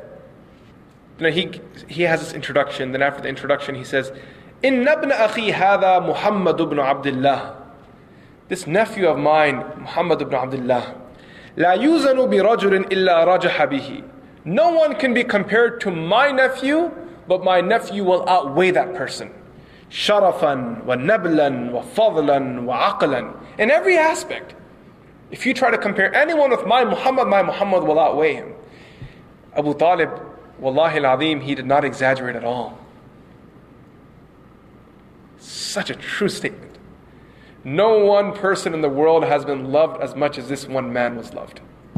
he has this introduction, then after the introduction he says, Inna ibn akhi hadha Muhammad ibn Abdullah. This nephew of mine, Muhammad ibn Abdullah, La yuzanu bi rajulin illa rajaha bihi. No one can be compared to my nephew, but my nephew will outweigh that person. Sharafan wa nablan wa fadlan wa aqlan. In every aspect. If you try to compare anyone with my Muhammad will outweigh him. Abu Talib, wallahi al-azim, he did not exaggerate at all. Such a true statement. No one person in the world has been loved as much as this one man was loved.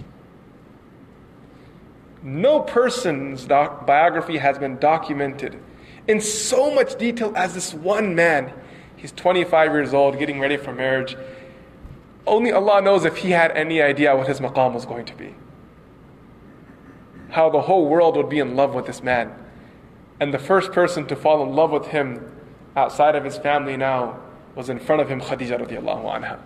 No person's biography has been documented in so much detail as this one man. He's 25 years old, getting ready for marriage. Only Allah knows if he had any idea what his maqam was going to be. How the whole world would be in love with this man. And the first person to fall in love with him outside of his family now was in front of him Khadija radiallahu anha.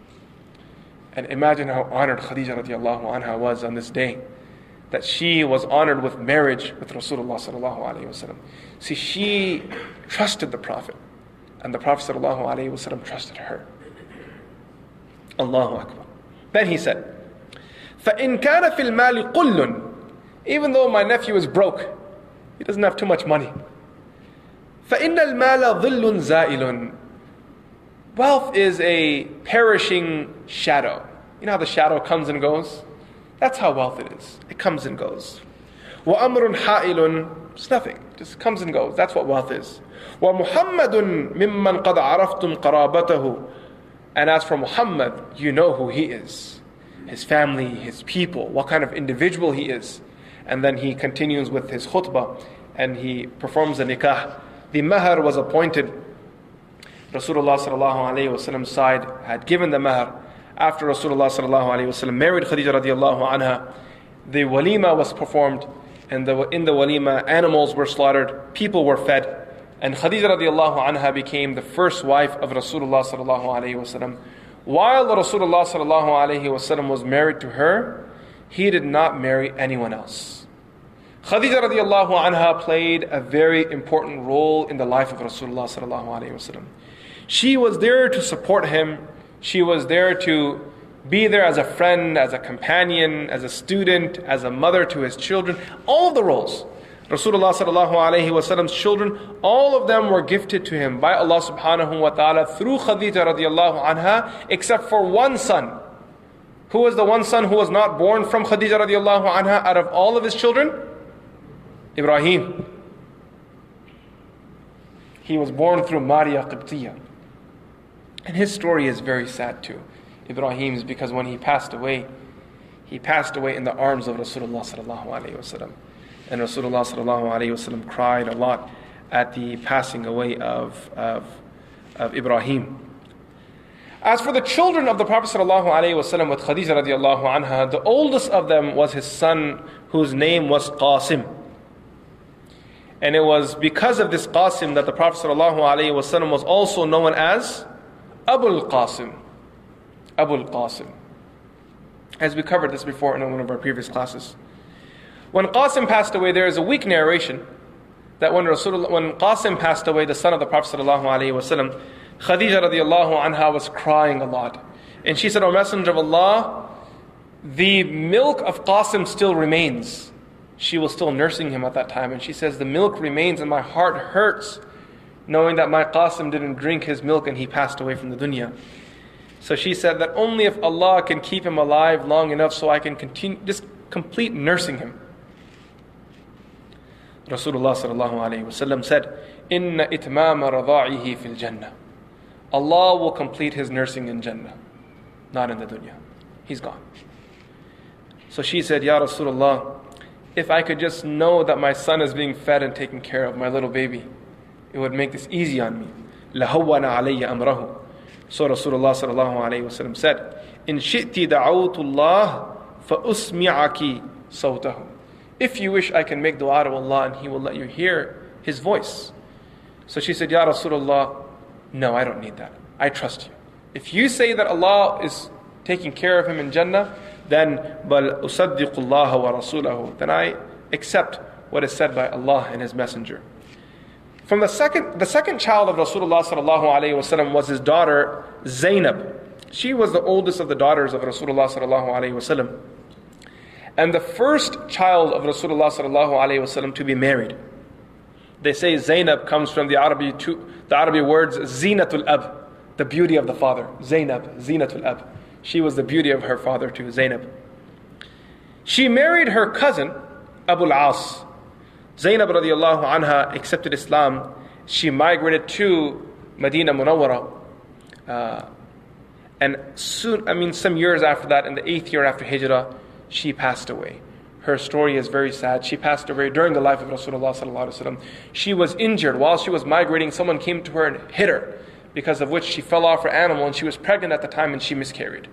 And imagine how honored Khadija radiallahu anha was on this day, that she was honored with marriage with Rasulullah sallallahu alayhi wasallam. See, she trusted the Prophet, and the Prophet sallallahu alayhi wasallam trusted her. Allahu Akbar. Then he said, فَإِنْ كَانَ فِي الْمَالِ قُلٌّ. Even though my nephew is broke, he doesn't have too much money. فَإِنَّ الْمَالَ ظِلٌّ زَائِلٌ. Wealth is a perishing shadow. You know how the shadow comes and goes? That's how wealth it is. It comes and goes. وَأَمْرٌ حَائِلٌ. It's nothing. It just comes and goes. That's what wealth is. وَمُحَمَّدٌ مِمَّنْ قَدْ عَرَفْتُمْ قَرَابَتَهُ. And as for Muhammad, you know who he is. His family, his people, what kind of individual he is. And then he continues with his khutbah and he performs the nikah. The mahar was appointed. Rasulullah sallallahu alayhi wasallam's side had given the mahar. After Rasulullah sallallahu alayhi wasallam married Khadija radiallahu anha, the walima was performed, and in the walima animals were slaughtered, people were fed, and Khadija radiallahu anha became the first wife of Rasulullah sallallahu alayhi wasallam. While Rasulullah sallallahu alayhi wasallam was married to her, he did not marry anyone else. Khadija radiallahu anha played a very important role in the life of Rasulullah sallallahu alayhi wasallam. She was there to support him. She was there to be there as a friend, as a companion, as a student, as a mother to his children. All of the roles. Rasulullah sallallahu alayhi wasallam's children, all of them were gifted to him by Allah subhanahu wa ta'ala through Khadija radiallahu anha, except for one son. Who was the one son who was not born from Khadija radiallahu anha out of all of his children? Ibrahim. He was born through Maria Qibtiyya. And his story is very sad too, Ibrahim's, because when he passed away in the arms of Rasulullah sallallahu alayhi wasallam. And Rasulullah sallallahu alayhi wasallam cried a lot at the passing away of Ibrahim. As for the children of the Prophet ﷺ with Khadija radiallahu anha, the oldest of them was his son whose name was Qasim. And it was because of this Qasim that the Prophet ﷺ was also known as Abul Qasim. Abul Qasim. As we covered this before in one of our previous classes. When Qasim passed away, there is a weak narration that when Qasim passed away, the son of the Prophet ﷺ, Khadija radiallahu anha was crying a lot. And she said, O Messenger of Allah, the milk of Qasim still remains. She was still nursing him at that time. And she says, the milk remains and my heart hurts knowing that my Qasim didn't drink his milk and he passed away from the dunya. So she said that only if Allah can keep him alive long enough so I can continue, just complete nursing him. Rasulullah sallallahu alayhi wasallam said, Inna itmama radha'ihi fil jannah. Allah will complete his nursing in Jannah, not in the dunya. He's gone. So she said, Ya Rasulullah, if I could just know that my son is being fed and taken care of, my little baby, it would make this easy on me. لَهَوَّنَ عَلَيَّ أَمْرَهُ. So Rasulullah sallallahu alayhi wasallam said, In shi'ti da'awtu Allah فَأُسْمِعَكِ صَوْتَهُ. If you wish, I can make dua to Allah and He will let you hear His voice. So she said, Ya Rasulullah, no, I don't need that. I trust you. If you say that Allah is taking care of him in Jannah, then بَلْ أُصَدِّقُ اللَّهَ وَرَسُولَهُ. Then I accept what is said by Allah and His Messenger. From the second child of Rasulullah sallallahu alayhi wasallam was his daughter Zainab. She was the oldest of the daughters of Rasulullah sallallahu alayhi wasallam, and the first child of Rasulullah sallallahu alayhi wasallam to be married. They say Zainab comes from the Arabic words Zinatul Ab, the beauty of the father. Zainab, Zinatul Ab. She was the beauty of her father too, Zainab. She married her cousin Abu al-As. Zainab radiallahu anha accepted Islam. She migrated to Medina Munawwara. And soon, some years after that, in the 8th year after Hijrah, she passed away. Her story is very sad. She passed away during the life of Rasulullah sallallahu alaihi wasallam. She was injured. While she was migrating, someone came to her and hit her, because of which she fell off her animal, and she was pregnant at the time and she miscarried.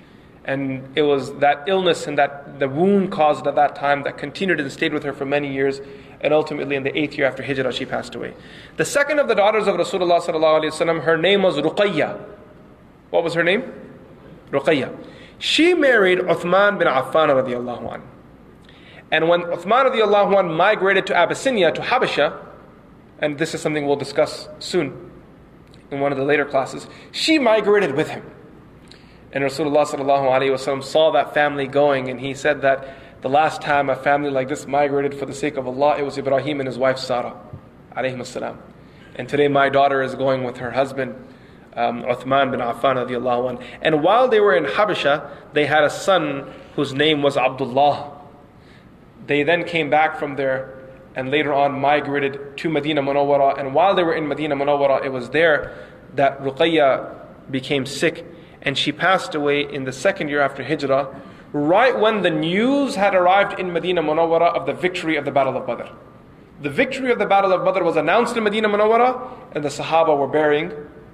And it was that illness and that the wound caused at that time that continued and stayed with her for many years, and ultimately in the 8th year after Hijrah she passed away. The second of the daughters of Rasulullah sallallahu alaihi wasallam, her name was Ruqayya. What was her name? Ruqayya. She married Uthman bin Affan radiallahu anhu. And when Uthman radiallahu anhu migrated to Abyssinia, to Habasha, and this is something we'll discuss soon in one of the later classes, she migrated with him. And Rasulullah sallallahu alayhi wasallam saw that family going, and he said that the last time a family like this migrated for the sake of Allah, it was Ibrahim and his wife Sarah alayhim assalam. And today my daughter is going with her husband Uthman bin Affan radiallahu anhu. And while they were in Habasha, they had a son whose name was Abdullah. They then came back from there and later on migrated to Medina Munawwara. And while they were in Medina Munawwara, it was there that Ruqayya became sick, and she passed away in the 2nd year after Hijrah, right when the news had arrived in Medina Munawwara of the victory of the Battle of Badr. The victory of the Battle of Badr was announced in Medina Munawwara, and the Sahaba were burying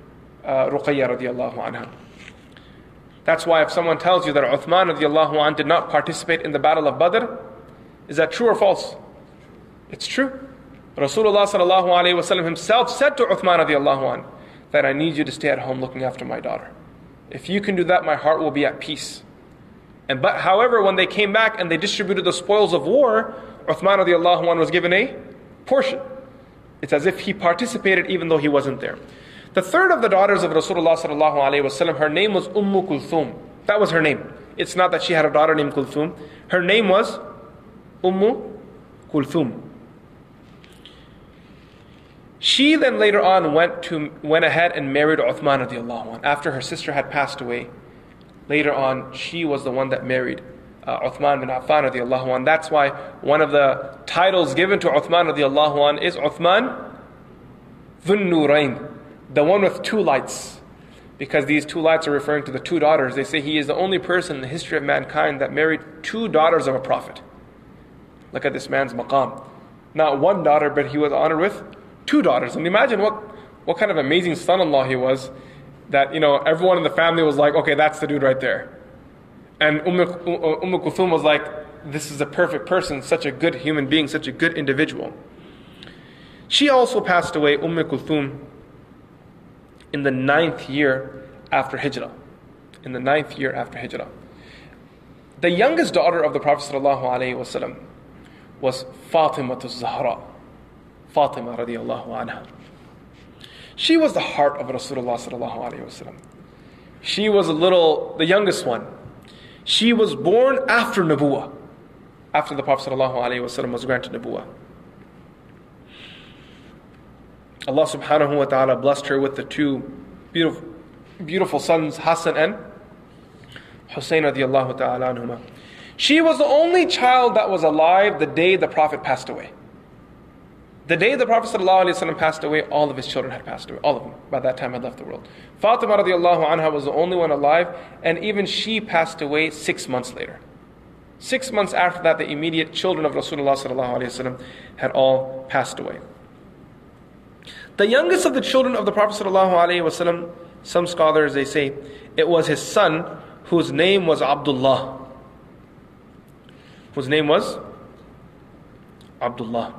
Ruqayya radiallahu anha. That's why if someone tells you that Uthman radiallahu anhu did not participate in the Battle of Badr, is that true or false? It's true. Rasulullah sallallahu alayhi wasallam himself said to Uthman radiallahu anhu that I need you to stay at home looking after my daughter. If you can do that, my heart will be at peace. But however, when they came back and they distributed the spoils of war, Uthman radiallahu anhu was given a portion. It's as if he participated even though he wasn't there. The third of the daughters of Rasulullah sallallahu alayhi wasallam, her name was Kulthum. That was her name. It's not that she had a daughter named Kulthum. Her name was Kulthum. She then later on went ahead and married Uthman radiallahu anhu. After her sister had passed away, later on she was the one that married Uthman bin Affan radiallahu anhu. That's why one of the titles given to Uthman radiallahu anhu is Uthman Dhun Nurayn, the one with two lights. Because these two lights are referring to the two daughters. They say he is the only person in the history of mankind that married two daughters of a prophet. Look at this man's maqam. Not one daughter, but he was honored with two daughters. And imagine what kind of amazing son-in-law he was, that, everyone in the family was like, okay, that's the dude right there. And Kulthum was like, this is a perfect person, such a good human being, such a good individual. She also passed away, Kulthum, in the 9th year after Hijrah. In the 9th year after Hijrah. The youngest daughter of the Prophet ﷺ was Fatima Zahra. Fatima radiallahu anha. She was the heart of Rasulullah ﷺ. She was the youngest one. She was born after Nubuwah, after the Prophet ﷺ was granted Nubuwah. Allah subhanahu wa ta'ala blessed her with the two beautiful sons, Hassan and Hussein radiallahu ta'ala anhuma. She was the only child that was alive the day the Prophet passed away. The day the Prophet ﷺ passed away, all of his children had passed away. All of them, by that time, had left the world. Fatima radiallahu anha was the only one alive, and even she passed away 6 months later. 6 months after that, the immediate children of Rasulullah ﷺ had all passed away. The youngest of the children of the Prophet ﷺ, some scholars, they say, it was his son, whose name was Abdullah. Whose name was Abdullah.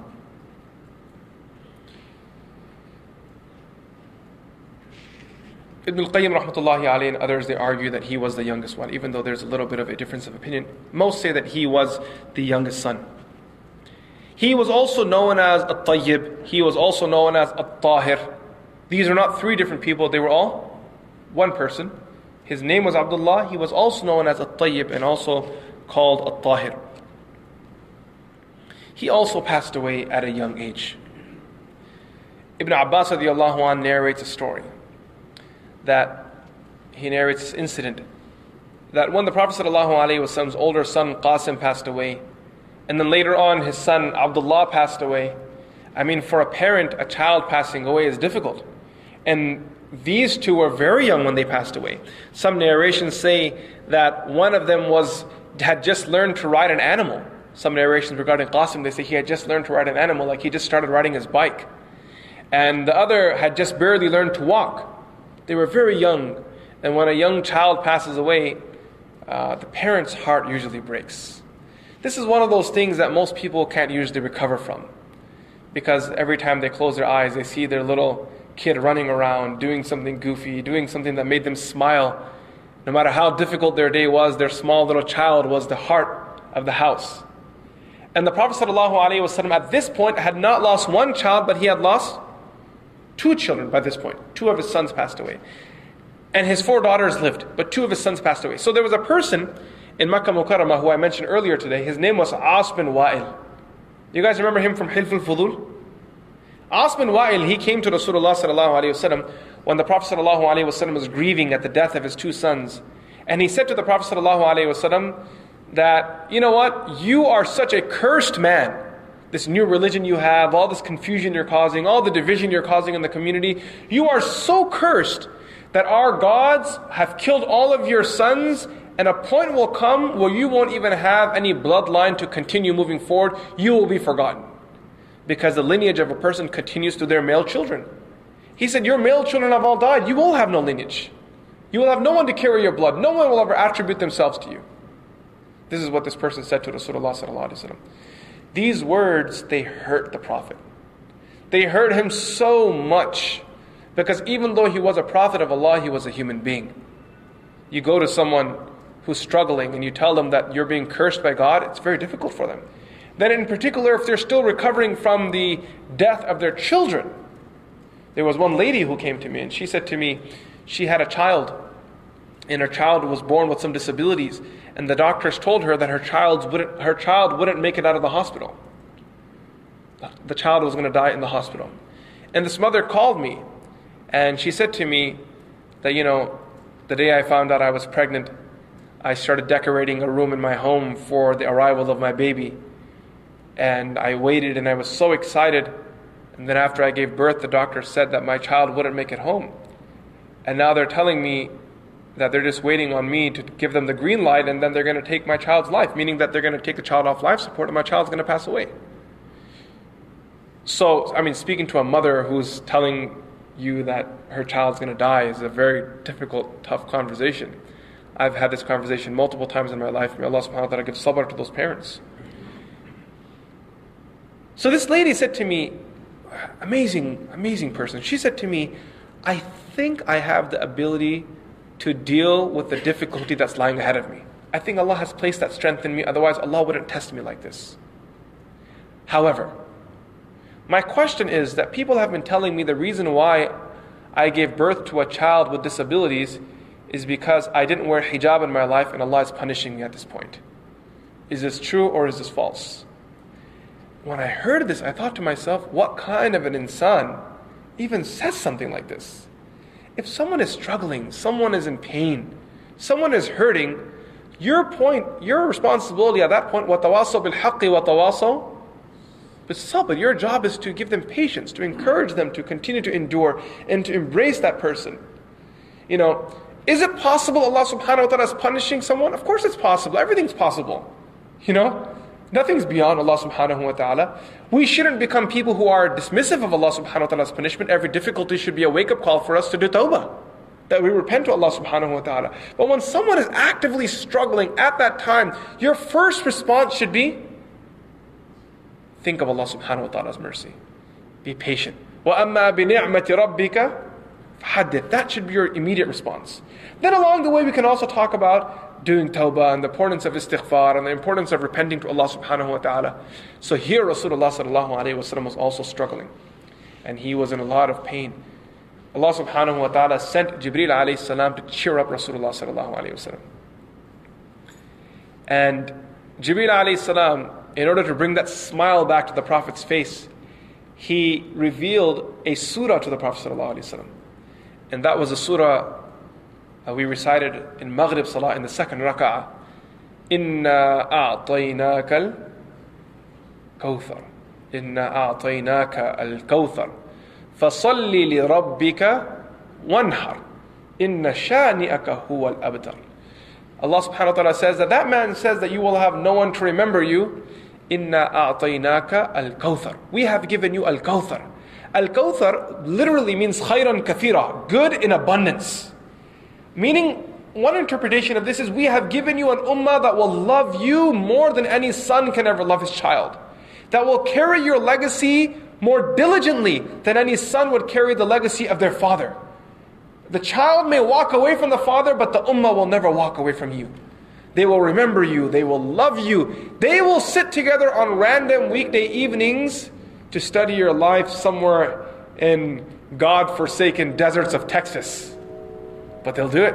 Ibn al-Qayyim rahmatullahi alayhi and others, they argue that he was the youngest one, even though there's a little bit of a difference of opinion. Most say that he was the youngest son. He was also known as At-Tayyib. He was also known as At-Tahir. These are not three different people, they were all one person. His name was Abdullah. He was also known as At-Tayyib and also called At-Tahir. He also passed away at a young age. Ibn Abbas radiallahu anh narrates a story that he narrates this incident that when the Prophet ﷺ's older son Qasim passed away, and then later on his son Abdullah passed away. I mean, for a parent, a child passing away is difficult. And these two were very young when they passed away. Some narrations say that one of them had just learned to ride an animal. Some narrations regarding Qasim, they say he had just learned to ride an animal, like he just started riding his bike. And the other had just barely learned to walk. They were very young. And when a young child passes away, the parent's heart usually breaks. This is one of those things that most people can't usually recover from. Because every time they close their eyes, they see their little kid running around, doing something goofy, doing something that made them smile. No matter how difficult their day was, their small little child was the heart of the house. And the Prophet ﷺ at this point had not lost one child, but he had lost 2 children by this point. 2 of his sons passed away. And his 4 daughters lived, but 2 of his sons passed away. So there was a person in Makkah Mukarramah who I mentioned earlier today. His name was As bin Wa'il. You guys remember him from Hilf al-Fudul? As bin Wa'il, he came to Rasulullah ﷺ when the Prophet ﷺ was grieving at the death of his 2 sons. And he said to the Prophet ﷺ that, you know what, you are such a cursed man. This new religion you have, all this confusion you're causing, all the division you're causing in the community, you are so cursed that our gods have killed all of your sons, and a point will come where you won't even have any bloodline to continue moving forward. You will be forgotten. Because the lineage of a person continues to their male children. He said, your male children have all died. You will have no lineage. You will have no one to carry your blood. No one will ever attribute themselves to you. This is what this person said to Rasulullah ﷺ. These words, they hurt the Prophet. They hurt him so much. Because even though he was a prophet of Allah, he was a human being. You go to someone who's struggling and you tell them that you're being cursed by God, it's very difficult for them. Then in particular, if they're still recovering from the death of their children. There was one lady who came to me and she said to me, she had a child. And her child was born with some disabilities. And the doctors told her that her child wouldn't make it out of the hospital. The child was going to die in the hospital. And this mother called me. And she said to me that, the day I found out I was pregnant, I started decorating a room in my home for the arrival of my baby. And I waited and I was so excited. And then after I gave birth, the doctor said that my child wouldn't make it home. And now they're telling me that they're just waiting on me to give them the green light, and then they're going to take my child's life, meaning that they're going to take the child off life support and my child's going to pass away. So, speaking to a mother who's telling you that her child's going to die is a very difficult, tough conversation. I've had this conversation multiple times in my life. May Allah subhanahu wa ta'ala give sabr to those parents. So this lady said to me, amazing person. She said to me, I think I have the ability to deal with the difficulty that's lying ahead of me. I think Allah has placed that strength in me, otherwise Allah wouldn't test me like this. However, my question is that people have been telling me the reason why I gave birth to a child with disabilities is because I didn't wear hijab in my life and Allah is punishing me at this point. Is this true or is this false? When I heard this, I thought to myself, what kind of an insan even says something like this? If someone is struggling, someone is in pain, someone is hurting, your responsibility at that point, وَتَوَاصَوْا بِالْحَقِّ وَتَوَاصَوْا بِالصَّبْرِ. Your job is to give them patience, to encourage them to continue to endure and to embrace that person. Is it possible Allah subhanahu wa ta'ala is punishing someone? Of course it's possible. Everything's possible. Nothing's beyond Allah subhanahu wa ta'ala. We shouldn't become people who are dismissive of Allah subhanahu wa ta'ala's punishment. Every difficulty should be a wake-up call for us to do tawbah, that we repent to Allah subhanahu wa ta'ala. But when someone is actively struggling at that time, your first response should be, think of Allah subhanahu wa ta'ala's mercy. Be patient. وَأَمَّا بِنِعْمَةِ رَبِّكَ فَحَدِّثْ. That should be your immediate response. Then along the way we can also talk about doing tawbah and the importance of istighfar and the importance of repenting to Allah subhanahu wa ta'ala. So here Rasulullah sallallahu alayhi wa sallam was also struggling. And he was in a lot of pain. Allah subhanahu wa ta'ala sent Jibreel alayhi salam to cheer up Rasulullah sallallahu alayhi wa sallam. And Jibreel alayhi salam, in order to bring that smile back to the Prophet's face, he revealed a surah to the Prophet sallallahu alayhi wa sallam. And that was a surah we recited in Maghrib Salah in the second rak'ah. Inna a'tainaka al-kawthar. Inna a'tainaka al-kawthar. Fasalli li rabbika wanhar. Inna shani'aka huwa al-abtar. Allah subhanahu wa ta'ala says that man says that you will have no one to remember you. Inna a'tainaka al-kawthar. We have given you al-kawthar. Al-kawthar literally means khayran kathira, good in abundance. Meaning, one interpretation of this is we have given you an ummah that will love you more than any son can ever love his child. That will carry your legacy more diligently than any son would carry the legacy of their father. The child may walk away from the father, but the ummah will never walk away from you. They will remember you, they will love you. They will sit together on random weekday evenings to study your life somewhere in God-forsaken deserts of Texas. But they'll do it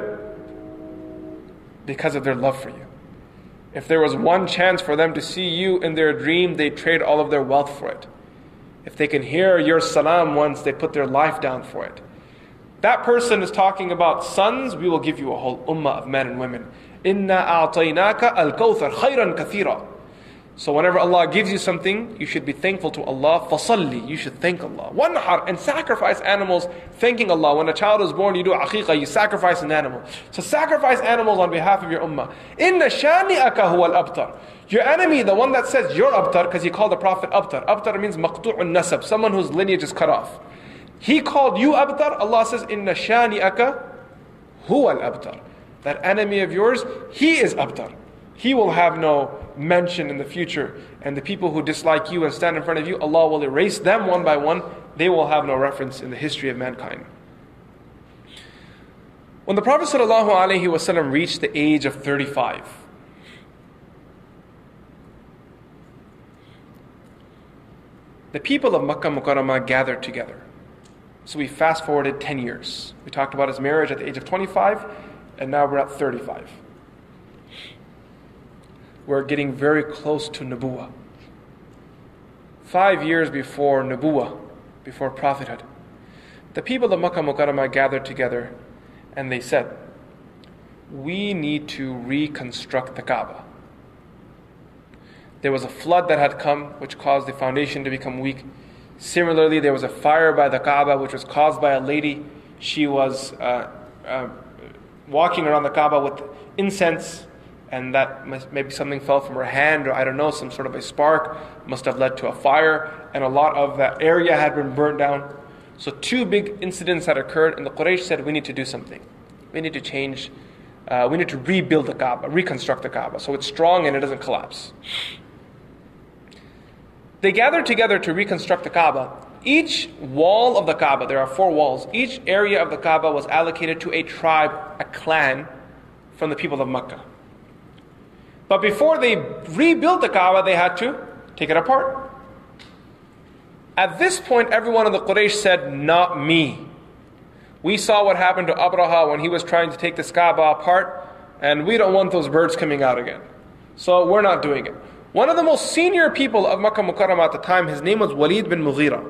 because of their love for you. If there was one chance for them to see you in their dream, they'd trade all of their wealth for it. If they can hear your salam once, they put their life down for it. That person is talking about sons. We will give you a whole ummah of men and women. Inna a'tainaka al-kawthar khayran kathira. So whenever Allah gives you something, you should be thankful to Allah. Fasalli, you should thank Allah. Wanhar, and sacrifice animals, thanking Allah. When a child is born, you do aqiqah, you sacrifice an animal. So sacrifice animals on behalf of your ummah. Inna shani'aka huwa al-abtar. Your enemy, the one that says you're abtar, because he called the Prophet abtar. Abtar means maqtu'un nasab, someone whose lineage is cut off. He called you abtar. Allah says, Inna shani'aka huwa al-abtar. That enemy of yours, he is abtar. He will have no mention in the future. And the people who dislike you and stand in front of you, Allah will erase them one by one. They will have no reference in the history of mankind. When the Prophet ﷺ reached the age of 35, the people of Makkah Mukarramah gathered together. So we fast forwarded 10 years. We talked about his marriage at the age of 25, and now we're at 35. We're getting very close to Nubuwah. 5 years before Nubuwah, before prophethood, the people of Makkah Mukarramah gathered together and they said, we need to reconstruct the Kaaba. There was a flood that had come which caused the foundation to become weak. Similarly, there was a fire by the Kaaba which was caused by a lady. She was walking around the Kaaba with incense, and that maybe something fell from her hand, or I don't know, some sort of a spark must have led to a fire, and a lot of that area had been burnt down. So 2 big incidents had occurred, and the Quraysh said, we need to do something. We need to change, we need to rebuild the Kaaba, reconstruct the Kaaba, so it's strong and it doesn't collapse. They gathered together to reconstruct the Kaaba. Each wall of the Kaaba, there are 4 walls, each area of the Kaaba was allocated to a tribe, a clan, from the people of Mecca. But before they rebuilt the Kaaba, they had to take it apart. At this point, everyone in the Quraysh said, not me. We saw what happened to Abraha when he was trying to take this Kaaba apart, and we don't want those birds coming out again. So we're not doing it. One of the most senior people of Makkah Mukarramah at the time, his name was Walid bin Mughira.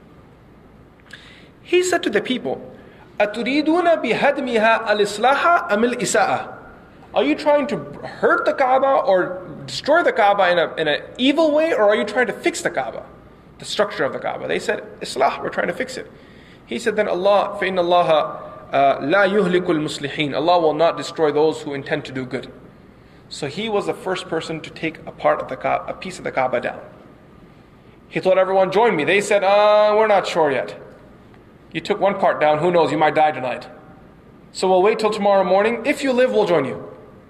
He said to the people, أَتُرِيدُونَ بِهَدْمِهَا الْإِصْلَاحَ أَمِ الْإِسَاءَةَ? Are you trying to hurt the Kaaba or destroy the Kaaba in an evil way, or are you trying to fix the Kaaba, the structure of the Kaaba? They said, Islah, we're trying to fix it. He said, then Allah, فَإِنَّ اللَّهَ لَا يُهْلِكُ الْمُصْلِحِينَ. Allah will not destroy those who intend to do good. So he was the first person to take a part of the Kaaba, a piece of the Kaaba down. He told everyone, join me. They said, we're not sure yet. You took one part down, who knows, you might die tonight. So we'll wait till tomorrow morning. If you live, we'll join you.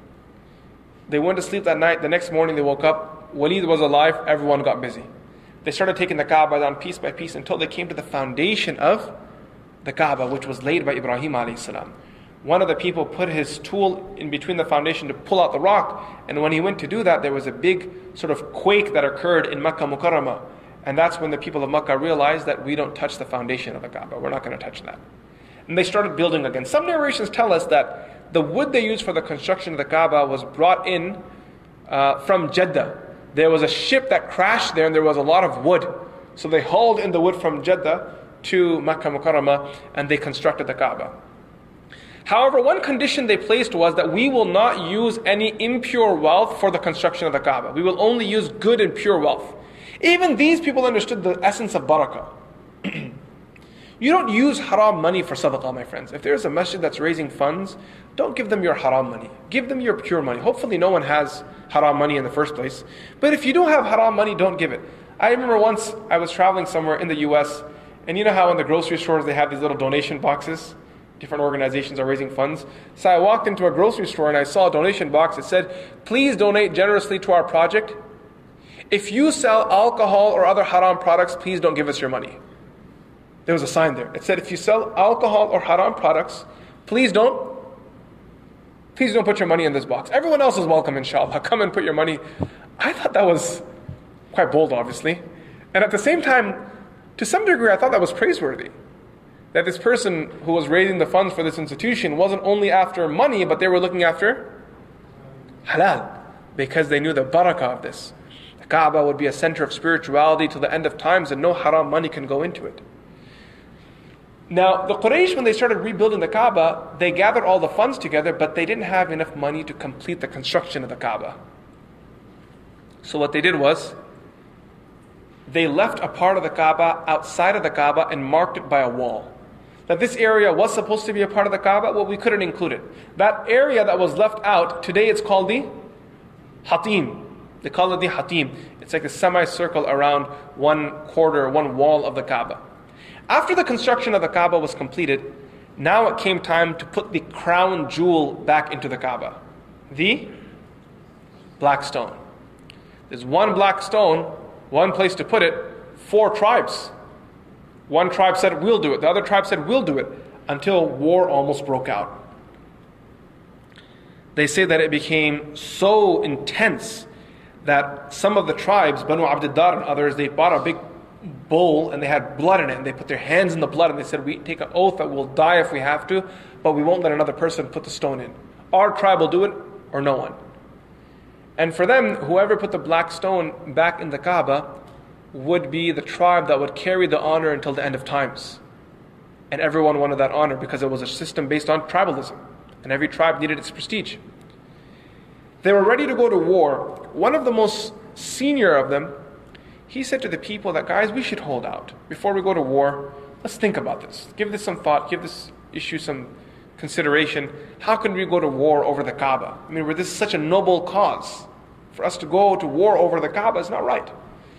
They went to sleep that night. The next morning they woke up. Walid was alive. Everyone got busy. They started taking the Kaaba down piece by piece until they came to the foundation of the Kaaba, which was laid by Ibrahim alayhi salam. One of the people put his tool in between the foundation to pull out the rock, and when he went to do that, there was a big sort of quake that occurred in Makkah Mukarramah. And that's when the people of Makkah realized that we don't touch the foundation of the Kaaba. We're not going to touch that. And they started building again. Some narrations tell us that the wood they used for the construction of the Kaaba was brought in from Jeddah. There was a ship that crashed there and there was a lot of wood. So they hauled in the wood from Jeddah to Makkah Mukarramah and they constructed the Kaaba. However, one condition they placed was that we will not use any impure wealth for the construction of the Kaaba. We will only use good and pure wealth. Even these people understood the essence of barakah. You don't use haram money for sadaqah, my friends. If there's a masjid that's raising funds, don't give them your haram money. Give them your pure money. Hopefully no one has haram money in the first place. But if you do have haram money, don't give it. I remember once I was traveling somewhere in the US, and you know how in the grocery stores they have these little donation boxes? Different organizations are raising funds. So I walked into a grocery store and I saw a donation box that said, please donate generously to our project. If you sell alcohol or other haram products, please don't give us your money. There was a sign there. It said, if you sell alcohol or haram products, please don't put your money in this box. Everyone else is welcome, inshallah. Come and put your money. I thought that was quite bold, obviously. And at the same time, to some degree, I thought that was praiseworthy. That this person who was raising the funds for this institution wasn't only after money, but they were looking after halal, because they knew the barakah of this. The Kaaba would be a center of spirituality till the end of times, and no haram money can go into it. Now, the Quraysh, when they started rebuilding the Kaaba, they gathered all the funds together, but they didn't have enough money to complete the construction of the Kaaba. So what they did was, they left a part of the Kaaba outside of the Kaaba and marked it by a wall. That this area was supposed to be a part of the Kaaba, well, we couldn't include it. That area that was left out, today it's called the Hatim. They call it the Hatim. It's like a semicircle around one wall of the Kaaba. After the construction of the Kaaba was completed, now it came time to put the crown jewel back into the Kaaba. The black stone. There's one black stone, one place to put it, 4 tribes. One tribe said, we'll do it. The other tribe said, we'll do it. Until war almost broke out. They say that it became so intense that some of the tribes, Banu Abdiddar and others, they bought a big bowl and they had blood in it, and they put their hands in the blood and they said, we take an oath that we'll die if we have to, but we won't let another person put the stone in. Our tribe will do it or no one. And for them, whoever put the black stone back in the Kaaba would be the tribe that would carry the honor until the end of times. And everyone wanted that honor because it was a system based on tribalism, and every tribe needed its prestige. They were ready to go to war. One of the most senior of them, he said to the people that, guys, we should hold out. Before we go to war, let's think about this. Give this some thought. Give this issue some consideration. How can we go to war over the Kaaba? I mean, this is such a noble cause. For us to go to war over the Kaaba is not right.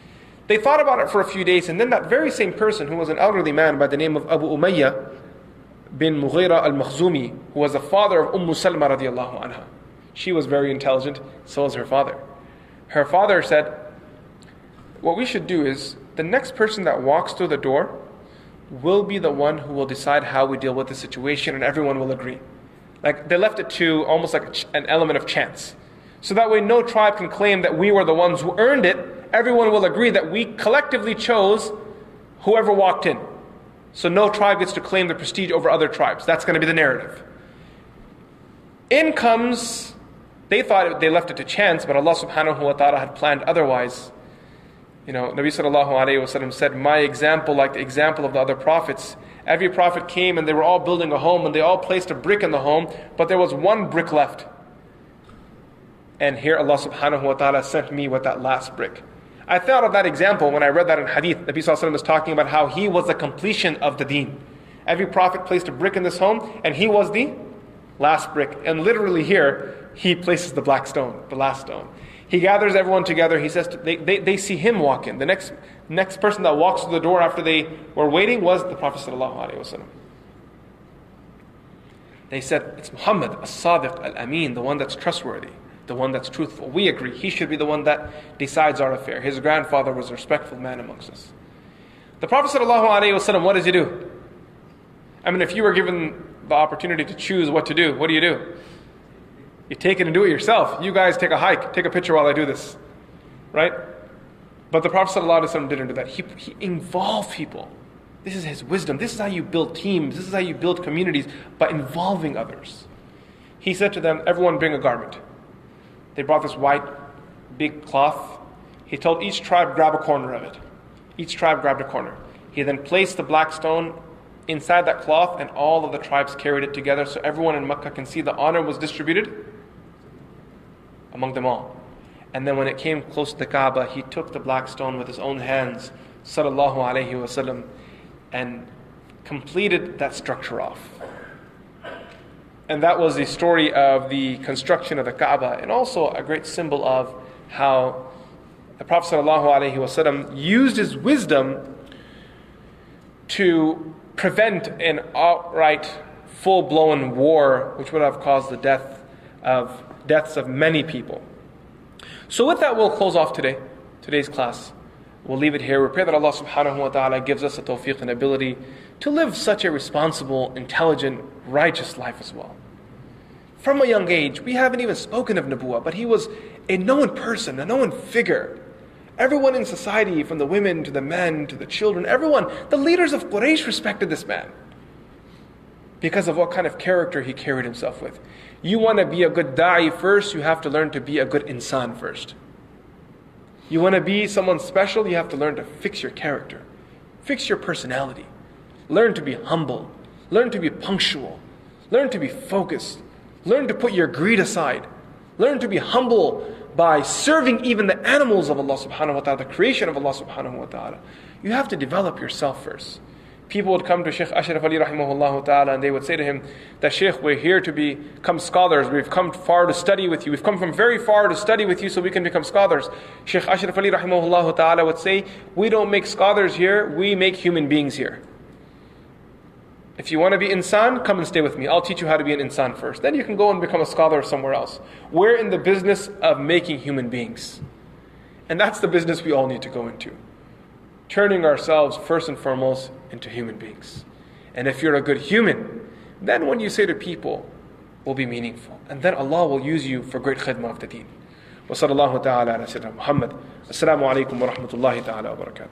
They thought about it for a few days, and then that very same person, who was an elderly man by the name of Abu Umayyah bin Mughira al-Makhzumi, who was the father of Salma radiallahu anha. She was very intelligent, so was her father. Her father said, what we should do is, the next person that walks through the door will be the one who will decide how we deal with the situation, and everyone will agree. Like, they left it to almost like an element of chance. So that way no tribe can claim that we were the ones who earned it. Everyone will agree that we collectively chose whoever walked in. So no tribe gets to claim the prestige over other tribes. That's going to be the narrative. In comes, they thought they left it to chance, but Allah subhanahu wa ta'ala had planned otherwise. Nabi sallallahu alayhi wa sallam said, my example, like the example of the other prophets. Every prophet came and they were all building a home, and they all placed a brick in the home, but there was one brick left. And here Allah subhanahu wa ta'ala sent me with that last brick. I thought of that example when I read that in hadith. Nabi sallallahu alayhi wa sallam was talking about how he was the completion of the deen. Every prophet placed a brick in this home, and he was the last brick. And literally here, he places the black stone, the last stone. He gathers everyone together. He says, they see him walk in. The next person that walks through the door after they were waiting was the Prophet sallallahu alaihi wasallam. They said, it's Muhammad, as-Sadiq, al-Amin, the one that's trustworthy, the one that's truthful. We agree. He should be the one that decides our affair. His grandfather was a respectful man amongst us. The Prophet sallallahu alaihi wasallam, what does he do? I mean, if you were given the opportunity to choose what to do, what do? You take it and do it yourself. You guys take a hike, take a picture while I do this. Right? But the Prophet ﷺ didn't do that. He involved people. This is his wisdom. This is how you build teams. This is how you build communities, by involving others. He said to them, everyone bring a garment. They brought this white, big cloth. He told each tribe, grab a corner of it. Each tribe grabbed a corner. He then placed the black stone inside that cloth, and all of the tribes carried it together, so everyone in Mecca can see the honor was distributed among them all. And then when it came close to the Kaaba, he took the black stone with his own hands, sallallahu alaihi wasallam, and completed that structure off. And that was the story of the construction of the Kaaba, and also a great symbol of how the Prophet sallallahu alaihi wasallam used his wisdom to prevent an outright, full-blown war, which would have caused the deaths of many people. So with that, we'll close off today's class. We'll leave it here. We pray that Allah subhanahu wa ta'ala gives us the tawfiq and ability to live such a responsible, intelligent, righteous life as well. From a young age, we haven't even spoken of Nubuwwah, but he was a known person, a known figure. Everyone in society, from the women to the men to the children, everyone, the leaders of Quraysh respected this man because of what kind of character he carried himself with. You want to be a good da'i first, you have to learn to be a good insan first. You want to be someone special, you have to learn to fix your character, fix your personality. Learn to be humble, learn to be punctual, learn to be focused, learn to put your greed aside, learn to be humble by serving even the animals of Allah subhanahu wa ta'ala, the creation of Allah subhanahu wa ta'ala. You have to develop yourself first. People would come to Shaykh Ashraf Ali rahimahullah ta'ala, and they would say to him that, Shaykh, we're here to become scholars. We've come far to study with you. We've come from very far to study with you so we can become scholars. Shaykh Ashraf Ali rahimahullah ta'ala would say, we don't make scholars here, we make human beings here. If you want to be insan, come and stay with me. I'll teach you how to be an insan first. Then you can go and become a scholar somewhere else. We're in the business of making human beings. And that's the business we all need to go into. Turning ourselves first and foremost into human beings. And if you're a good human, then when you say to people, will be meaningful. And then Allah will use you for great khidmah of the deen. Wa sallallahu ta'ala ala sayyidina Muhammad. Assalamu alaikum wa rahmatullahi ta'ala wa barakatuh.